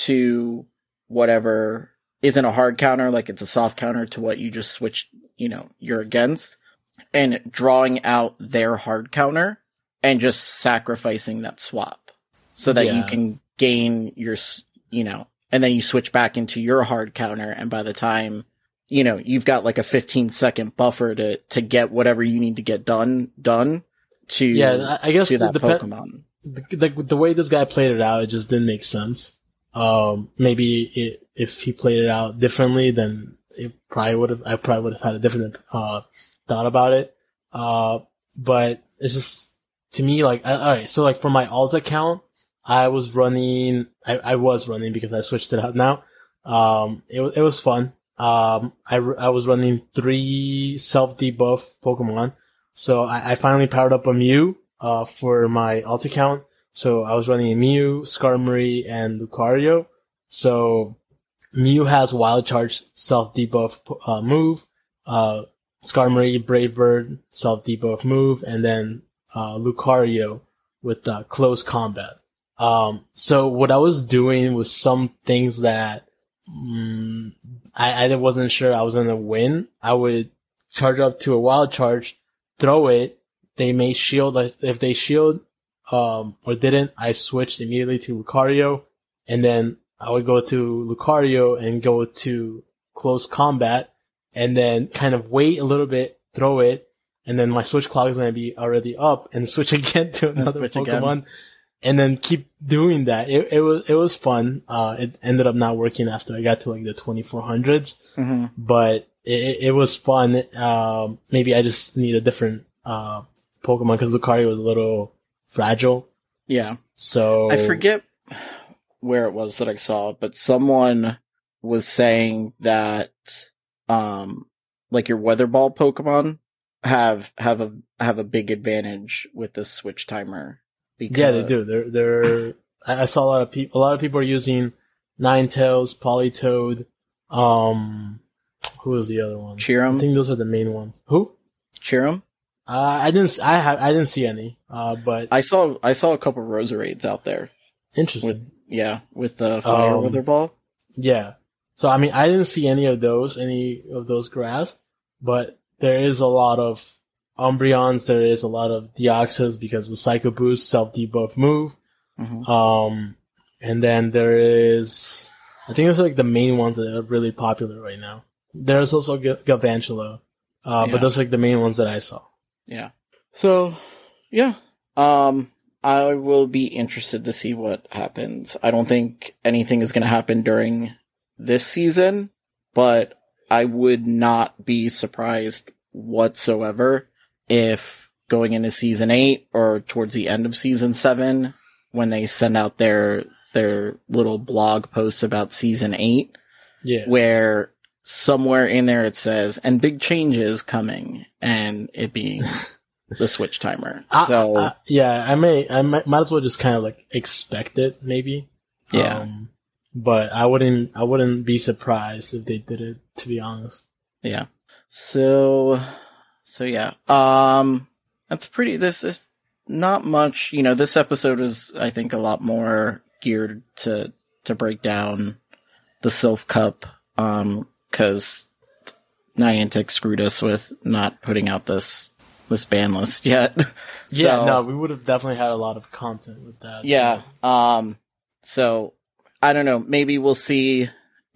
to whatever isn't a hard counter, like it's a soft counter to what you just switched, you know, you're against, and drawing out their hard counter and just sacrificing that swap so that yeah. you can gain your, you know, and then you switch back into your hard counter, and by the time, you know, you've got like a fifteen second buffer to, to get whatever you need to get done, done to, yeah, I guess to that the, Pokemon. The, the, the way this guy played it out, it just didn't make sense. Um, maybe it, if he played it out differently, then it probably would have, I probably would have had a different, uh, thought about it. Uh, but it's just, to me, like, alright, so like for my alt account, I was running, I, I was running because I switched it out now. Um, it, it was fun. Um, I, I was running three self-debuff Pokemon. So I, I finally powered up a Mew, uh, for my alt account. So I was running Mew, Skarmory, and Lucario. So Mew has Wild Charge, self debuff uh, move. Uh, Skarmory, Brave Bird, self debuff move, and then uh, Lucario with uh, close combat. Um, so what I was doing was some things that um, I, I wasn't sure I was gonna win. I would charge up to a Wild Charge, throw it. They may shield. If they shield um, or didn't, I switched immediately to Lucario, and then I would go to Lucario and go to close combat, and then kind of wait a little bit, throw it, and then my switch clock is going to be already up, and switch again to another Pokemon, again. And then keep doing that. It, it was it was fun. Uh, it ended up not working after I got to like the twenty-four hundreds, mm-hmm. but it, it was fun. Um, maybe I just need a different uh, Pokemon because Lucario was a little fragile. Yeah. So I forget where it was that I saw it, but someone was saying that, um, like your Weather Ball Pokemon have, have a, have a big advantage with the switch timer. Because... Yeah, they do. They're, they're, I saw a lot of people, a lot of people are using Ninetales, Politoed, um, who was the other one? Cheerum? I think those are the main ones. Who? Cheerum? Uh, I didn't, I have, I didn't see any, uh, but. I saw, I saw a couple Roserades out there. Interesting. With, yeah, with the Fire um, Weather Ball. Yeah. So, I mean, I didn't see any of those, any of those grass, but there is a lot of Umbreons, there is a lot of Deoxys because of Psycho Boost, self-debuff move. Mm-hmm. Um, and then there is, I think those are like the main ones that are really popular right now. There's also G- Galvantula, uh, yeah. but those are like the main ones that I saw. Yeah. So, yeah. Um, I will be interested to see what happens. I don't think anything is going to happen during this season, but I would not be surprised whatsoever if going into season eight or towards the end of season seven, when they send out their, their little blog posts about season eight, yeah, where somewhere in there it says, and big changes coming, and it being the switch timer. So, I, I, yeah, I may, I might, might as well just kind of like expect it, maybe. Yeah. Um, but I wouldn't, I wouldn't be surprised if they did it, to be honest. Yeah. So, so yeah. Um, that's pretty, this is not much, you know, this episode is, I think, a lot more geared to, to break down the Silph Cup, um, cause Niantic screwed us with not putting out this, this ban list yet. Yeah, so, no, we would have definitely had a lot of content with that. Yeah. Um, so, I don't know, maybe we'll see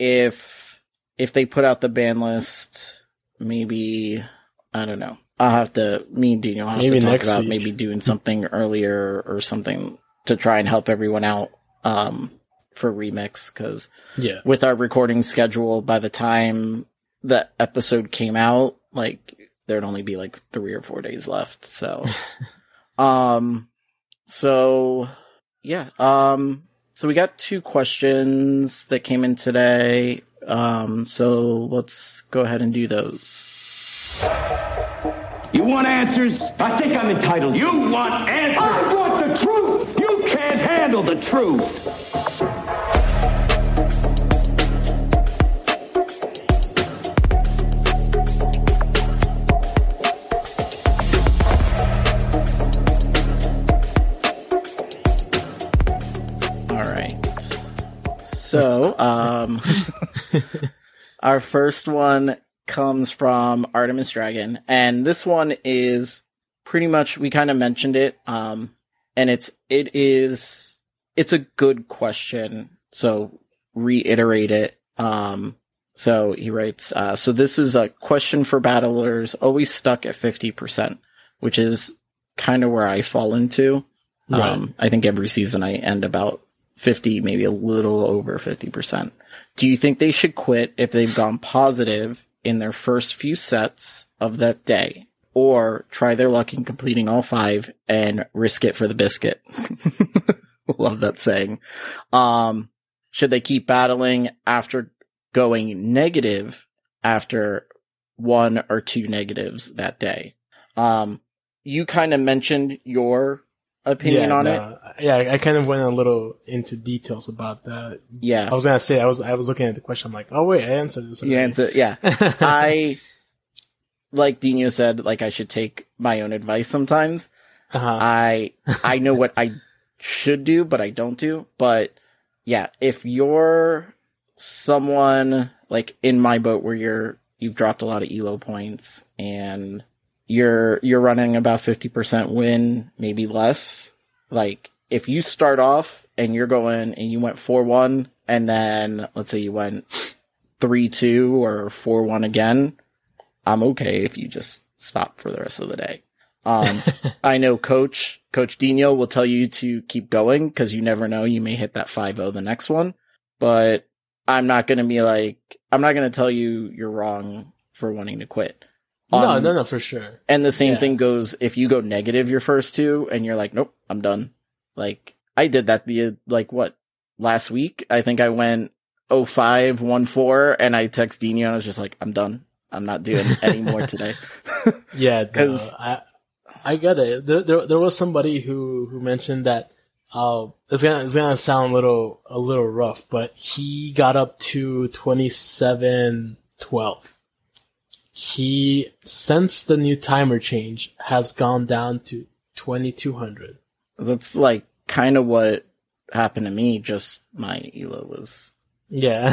if, if they put out the ban list, maybe, I don't know. I'll have to, me and Dino have maybe to talk about week. maybe doing something earlier or something to try and help everyone out, um, for Remix, cause yeah. with our recording schedule, by the time the episode came out, like, there'd only be like three or four days left, so, um, so, yeah, um, so we got two questions that came in today, um, so let's go ahead and do those. You want answers? I think I'm entitled. You want answers? I want the truth! You can't handle the truth! So, um, our first one comes from Artemis Dragon, and this one is pretty much, we kind of mentioned it, um, and it's, it is, it's a good question, so reiterate it. Um, so he writes, uh, so this is a question for battlers always stuck at fifty percent, which is kind of where I fall into. Right. Um, I think every season I end about fifty, maybe a little over fifty percent. Do you think they should quit if they've gone positive in their first few sets of that day, or try their luck in completing all five and risk it for the biscuit? Love that saying. Um, should they keep battling after going negative after one or two negatives that day? Um, you kind of mentioned your opinion yeah, on no, it. Yeah, I kind of went a little into details about that. Yeah. I was gonna say, I was, I was looking at the question. I'm like, oh wait, I answered this already. You answered, yeah. I, like Dino said, like I should take my own advice sometimes. Uh-huh. I, I know what I should do, but I don't do. But yeah, if you're someone like in my boat where you're, you've dropped a lot of E L O points and you're, you're running about fifty percent win, maybe less. Like if you start off and you're going and you went four one and then let's say you went three two or four one again, I'm okay if you just stop for the rest of the day. Um, I know coach, Coach Dino will tell you to keep going because you never know. You may hit that five oh the next one, but I'm not going to be like, I'm not going to tell you you're wrong for wanting to quit. No, Um, no, no, for sure. And the same Yeah. thing goes if you go negative your first two and you're like, nope, I'm done. Like I did that the, like what, last week? I think I went oh five, one four and I text Dino and I was just like, I'm done. I'm not doing any more today. Yeah, no, 'Cause- I, I get it. There, there, there was somebody who, who mentioned that, uh, it's gonna, it's gonna sound a little, a little rough, but he got up to twenty-seven twelve. He, since the new timer change, has gone down to twenty-two hundred. That's like kind of what happened to me. Just my E L O was Yeah.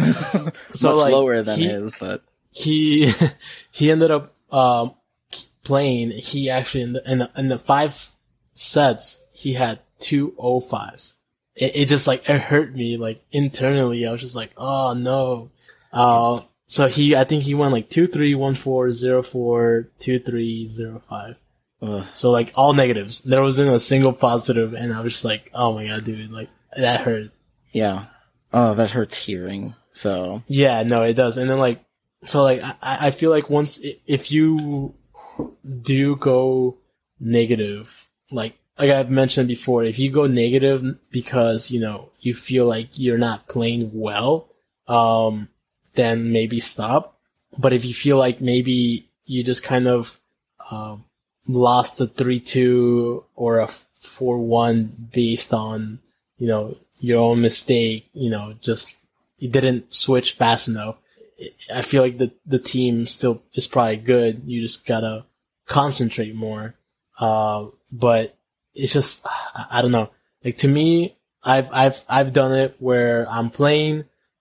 so much like, lower than he- his, but he he ended up um playing. He actually in the in the, in the five sets he had two oh fives. It, it just like it hurt me like internally. I was just like, oh no. Uh, so he I think he went like two three one four zero four two three zero five. ugh. So like all negatives. There wasn't a single positive, and I was just like, oh my god, dude, like that hurt. Yeah. Oh, that hurts hearing. So Yeah, no, it does. And then like, so like, I, I feel like once, if you do go negative, like, like I've mentioned before, if you go negative because, you know, you feel like you're not playing well, um, then maybe stop. But if you feel like maybe you just kind of, um, lost a three two or a four one based on, you know, your own mistake, you know, just, you didn't switch fast enough. I feel like the, the team still is probably good. You just gotta concentrate more. Uh, but it's just, I, I don't know. Like to me, I've, I've, I've done it where I'm playing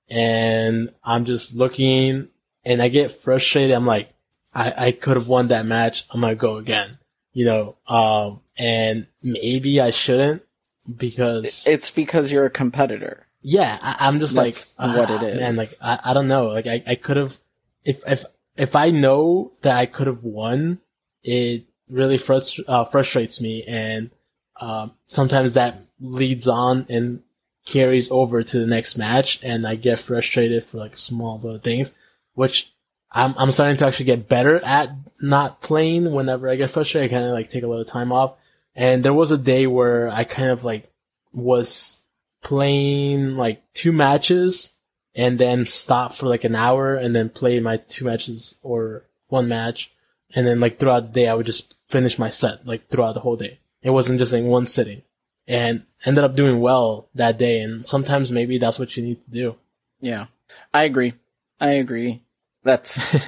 and I'm just looking and I get frustrated. I'm like, I, I could have won that match. I'm gonna go again, you know, um, and maybe I shouldn't because it's because you're a competitor. yeah, I, I'm just That's like, what ah, it is. man, like, I, I don't know. Like, I, I could have, if, if, if I know that I could have won, it really frust- uh, frustrates me. And, um, sometimes that leads on and carries over to the next match. And I get frustrated for like small little things, which I'm, I'm starting to actually get better at not playing whenever I get frustrated. I kind of like take a little time off. And there was a day where I kind of like was playing like two matches and then stop for like an hour and then play my two matches or one match. And then like throughout the day, I would just finish my set like throughout the whole day. It wasn't just in one sitting and ended up doing well that day. And sometimes maybe that's what you need to do. Yeah, I agree. I agree. That's,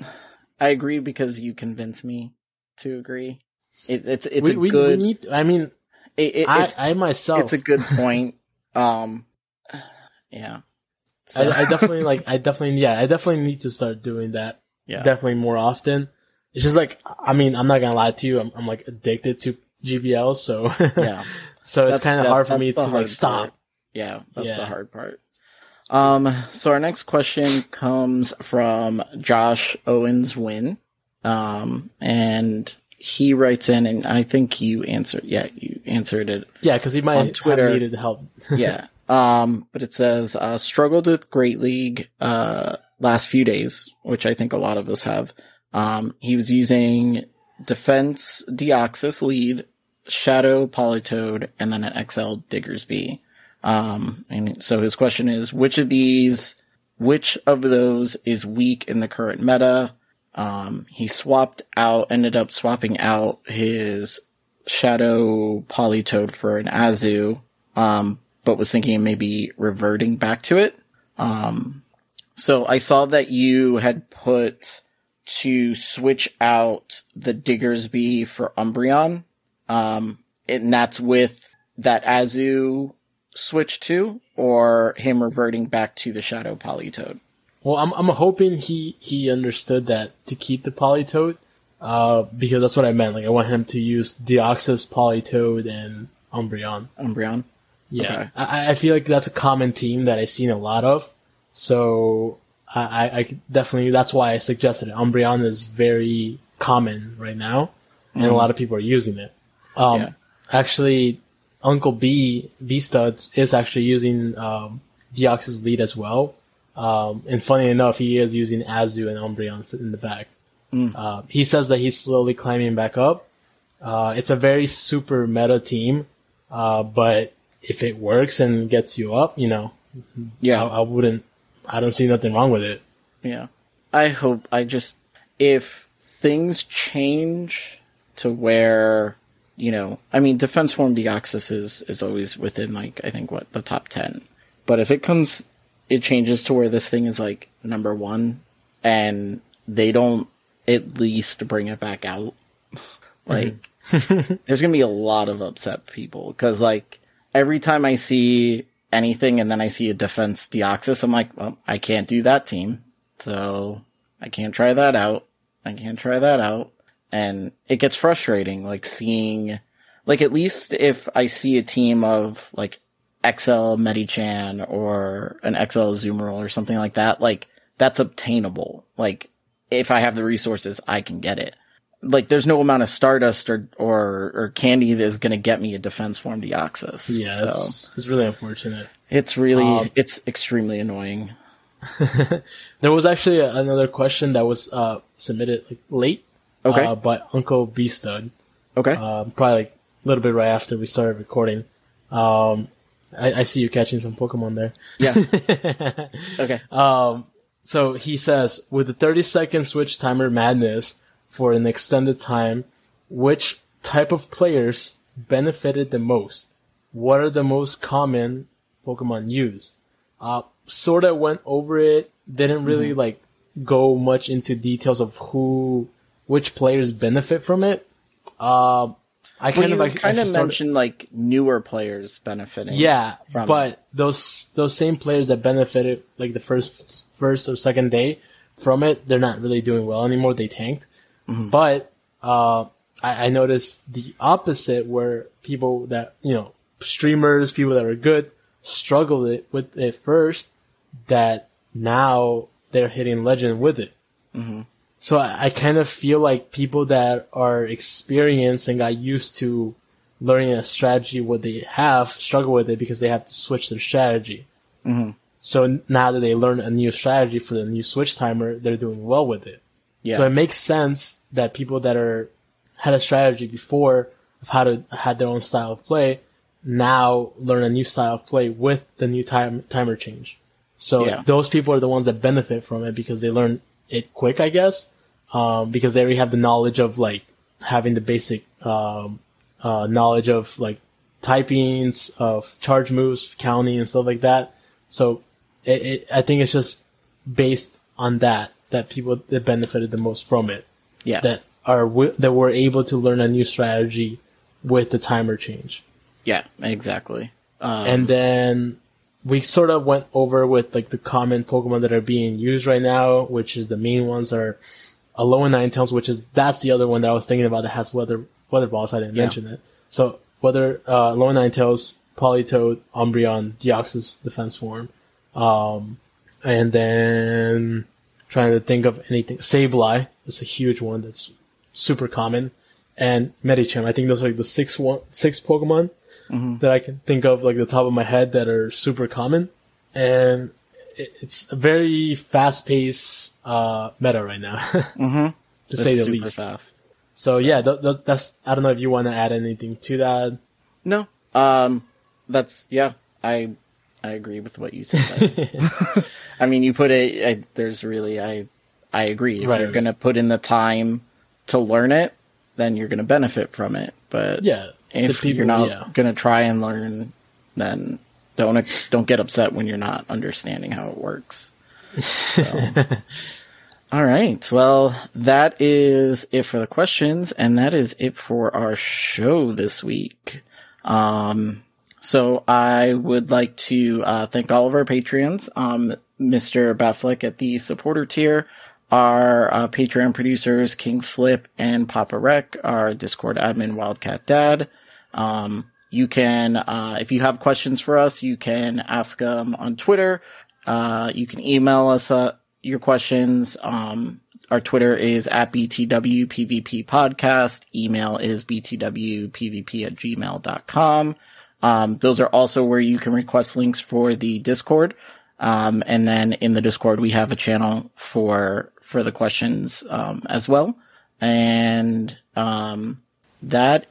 I agree because you convinced me to agree. It, it's, it's we, a we, good, we need, I mean, it, it, I, it's, I myself, it's a good point. Um, yeah. So, I, I definitely like, I definitely, yeah, I definitely need to start doing that. yeah. Definitely more often. It's just like, I mean, I'm not gonna lie to you. I'm, I'm like addicted to G B L. So, Yeah. so it's That's- kind of that- hard for that's me the to like hard stop. part. Yeah, that's Yeah. the hard part. Um, so our next question comes from Josh Owens Win. Um, and he writes in, and I think you answered, yeah, you answered it. Yeah. Cause he On might Twitter. have needed help. Yeah. Um, but it says, uh, struggled with Great League, uh, last few days, which I think a lot of us have. Um, he was using Defense Deoxys lead, Shadow Polytoad, and then an X L Diggersby. Um, and so his question is, which of these, which of those is weak in the current meta? Um, he swapped out, ended up swapping out his Shadow Politoed for an Azu, um, but was thinking maybe reverting back to it. Um, so I saw that you had put to switch out the Diggersby for Umbreon, um, and that's with that Azu switch too, or him reverting back to the Shadow Politoed? Well, I'm I'm hoping he, he understood that to keep the Politoed, uh, because that's what I meant. Like, I want him to use Deoxys, Politoed, and Umbreon. Umbreon? Yeah. Okay. I, I feel like that's a common theme that I've seen a lot of. So, I, I, I definitely, that's why I suggested it. Umbreon is very common right now, and mm-hmm. a lot of people are using it. Um, yeah. Actually, Uncle B, B-Studs, is actually using, um, Deoxys lead as well. Um, and funny enough, he is using Azu and Umbreon in the back. Mm. Uh, he says that he's slowly climbing back up. Uh, it's a very super meta team. Uh, but if it works and gets you up, you know, yeah, I, I wouldn't, I don't see nothing wrong with it. Yeah. I hope, I just, if things change to where, you know, I mean, Defense Form Deoxys is, is always within, like, I think, what, the top ten. But if it comes, it changes to where this thing is, like, number one, and they don't at least bring it back out, like, mm-hmm. there's gonna be a lot of upset people, because, like, every time I see anything and then I see a Defense Deoxys, I'm like, well, I can't do that team, so I can't try that out, I can't try that out. And it gets frustrating, like, seeing, like, at least if I see a team of, like, X L Medichan or an X L Azumarill or something like that, like, that's obtainable. Like, if I have the resources, I can get it. Like, there's no amount of Stardust or, or, or candy that is gonna get me a Defense Form Deoxys. Yeah, so it's, it's really unfortunate. It's really, um, it's extremely annoying. There was actually a, another question that was, uh, submitted, like, late. Okay. Uh, by Uncle B-Stud. Okay. Um, probably like a little bit right after we started recording. Um, I, I see you catching some Pokemon there. Yeah. Okay. Um, so he says, with the thirty second switch timer madness for an extended time, which type of players benefited the most? What are the most common Pokemon used? Uh, sorta went over it, didn't really mm-hmm. like go much into details of who, which players benefit from it. Uh, I well, kind you of, I, kind I of mentioned of, like newer players benefiting. Yeah, from but it. those those same players that benefited like the first first or second day from it, they're not really doing well anymore. They tanked. Mm-hmm. But uh, I, I noticed the opposite, where people that you know, streamers, people that are good, struggled it with it first. That now they're hitting legend with it. Mm-hmm. So I, I kind of feel like people that are experienced and got used to learning a strategy what they have struggle with it because they have to switch their strategy. Mm-hmm. So now that they learn a new strategy for the new switch timer, they're doing well with it. Yeah. So it makes sense that people that are had a strategy before of how to had their own style of play now learn a new style of play with the new time, timer change. So yeah. those people are the ones that benefit from it because they learn it quick, I guess. Um, because they already have the knowledge of like having the basic, um, uh, knowledge of like typings, of charge moves, counting and stuff like that. So it, it, I think it's just based on that, that people that benefited the most from it. Yeah. That are, that were able to learn a new strategy with the timer change. Yeah, exactly. Um, and then we sort of went over with like the common Pokemon that are being used right now, which is the main ones are Alolan Ninetales, which is, that's the other one that I was thinking about that has weather, weather balls. I didn't yeah. mention it. So whether, uh, Alolan Ninetales, Politoed, Umbreon, Deoxys Defense Form, um, and then trying to think of anything. Sableye is a huge one that's super common. And Medicham. I think those are like the six one, six Pokemon mm-hmm. that I can think of like the top of my head that are super common. And it's a very fast-paced uh, meta right now, mm-hmm. to it's say the super least. Fast. So yeah, th- th- that's. I don't know if you want to add anything to that. No, um, that's yeah. I I agree with what you said. I mean, you put it. I, there's really I I agree. If right, you're right. gonna put in the time to learn it, then you're going to benefit from it. But yeah, if people, you're not yeah. going to try and learn, then don't don't get upset when you're not understanding how it works. So. All right. Well, that is it for the questions, and that is it for our show this week. Um, so I would like to uh, thank all of our Patreons, um, Mister Batfleck at the supporter tier, our uh, Patreon producers, King Flip and Papa Rec, our Discord admin, Wildcat Dad. Um, you can, uh, if you have questions for us, you can ask them on Twitter. Uh, you can email us, uh, your questions. Um, our Twitter is at B T W P V P podcast. Email is B T W P V P at gmail dot com. Um, those are also where you can request links for the Discord. Um, and then in the Discord, we have a channel for, for the questions, um, as well. And, um, that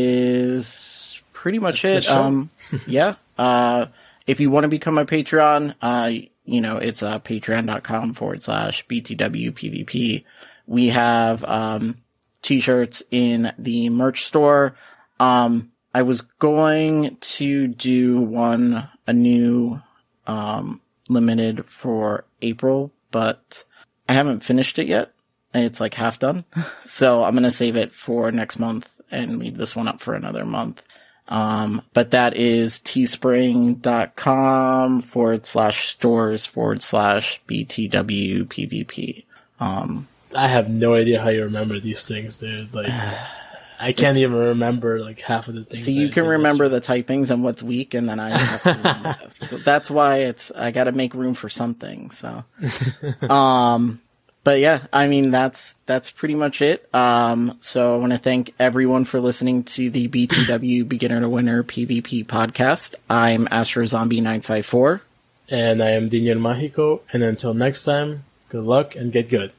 is pretty much That's it. Um, yeah. Uh, if you want to become a Patreon, uh, you know, it's uh, patreon.com forward slash BTWPVP. We have um, t-shirts in the merch store. Um, I was going to do one, a new um, limited for April, but I haven't finished it yet. It's like half done. So I'm going to save it for next month and leave this one up for another month. Um, but that is teespring.com forward slash stores forward slash BTWPVP. Um, I have no idea how you remember these things, dude. Like, I can't even remember like half of the things. So you I can remember the yesterday. typings and what's weak, and then I have to remember this. So that's why it's, I gotta make room for something, so. um, But yeah, I mean, that's, that's pretty much it. Um, so I want to thank everyone for listening to the B T W Beginner to Winner PvP podcast. I'm Astro Zombie nine five four. And I am Diniel Mágico. And until next time, good luck and get good.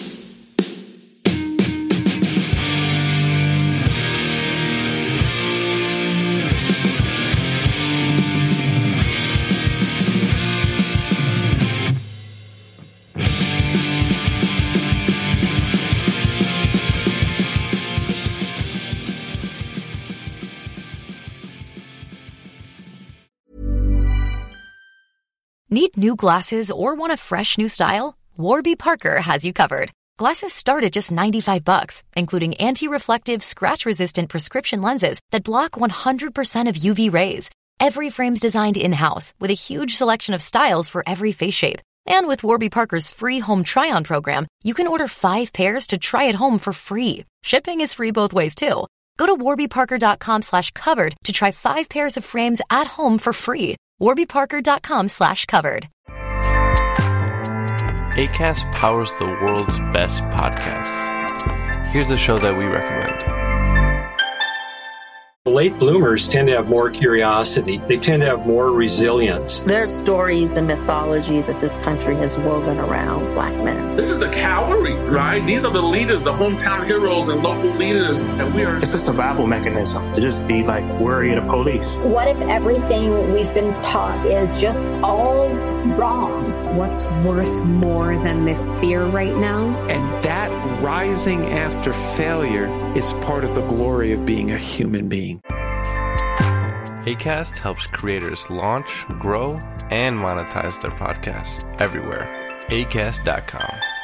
Need new glasses or want a fresh new style? Warby Parker has you covered. Glasses start at just ninety-five bucks, including anti-reflective, scratch-resistant prescription lenses that block one hundred percent of U V rays. Every frame's designed in-house with a huge selection of styles for every face shape. And with Warby Parker's free home try-on program, you can order five pairs to try at home for free. Shipping is free both ways, too. Go to warbyparker.com slash covered to try five pairs of frames at home for free. warbyparker.com slash covered. Acast powers the world's best podcasts. Here's a show that we recommend. Late bloomers tend to have more curiosity. They tend to have more resilience. There are stories and mythology that this country has woven around black men. This is the cavalry, right? These are the leaders, the hometown heroes and local leaders, and we are... It's a survival mechanism to just be like worried of police. What if everything we've been taught is just all wrong? What's worth more than this fear right now? And that rising after failure is part of the glory of being a human being. Acast helps creators launch, grow, and monetize their podcasts everywhere. Acast dot com.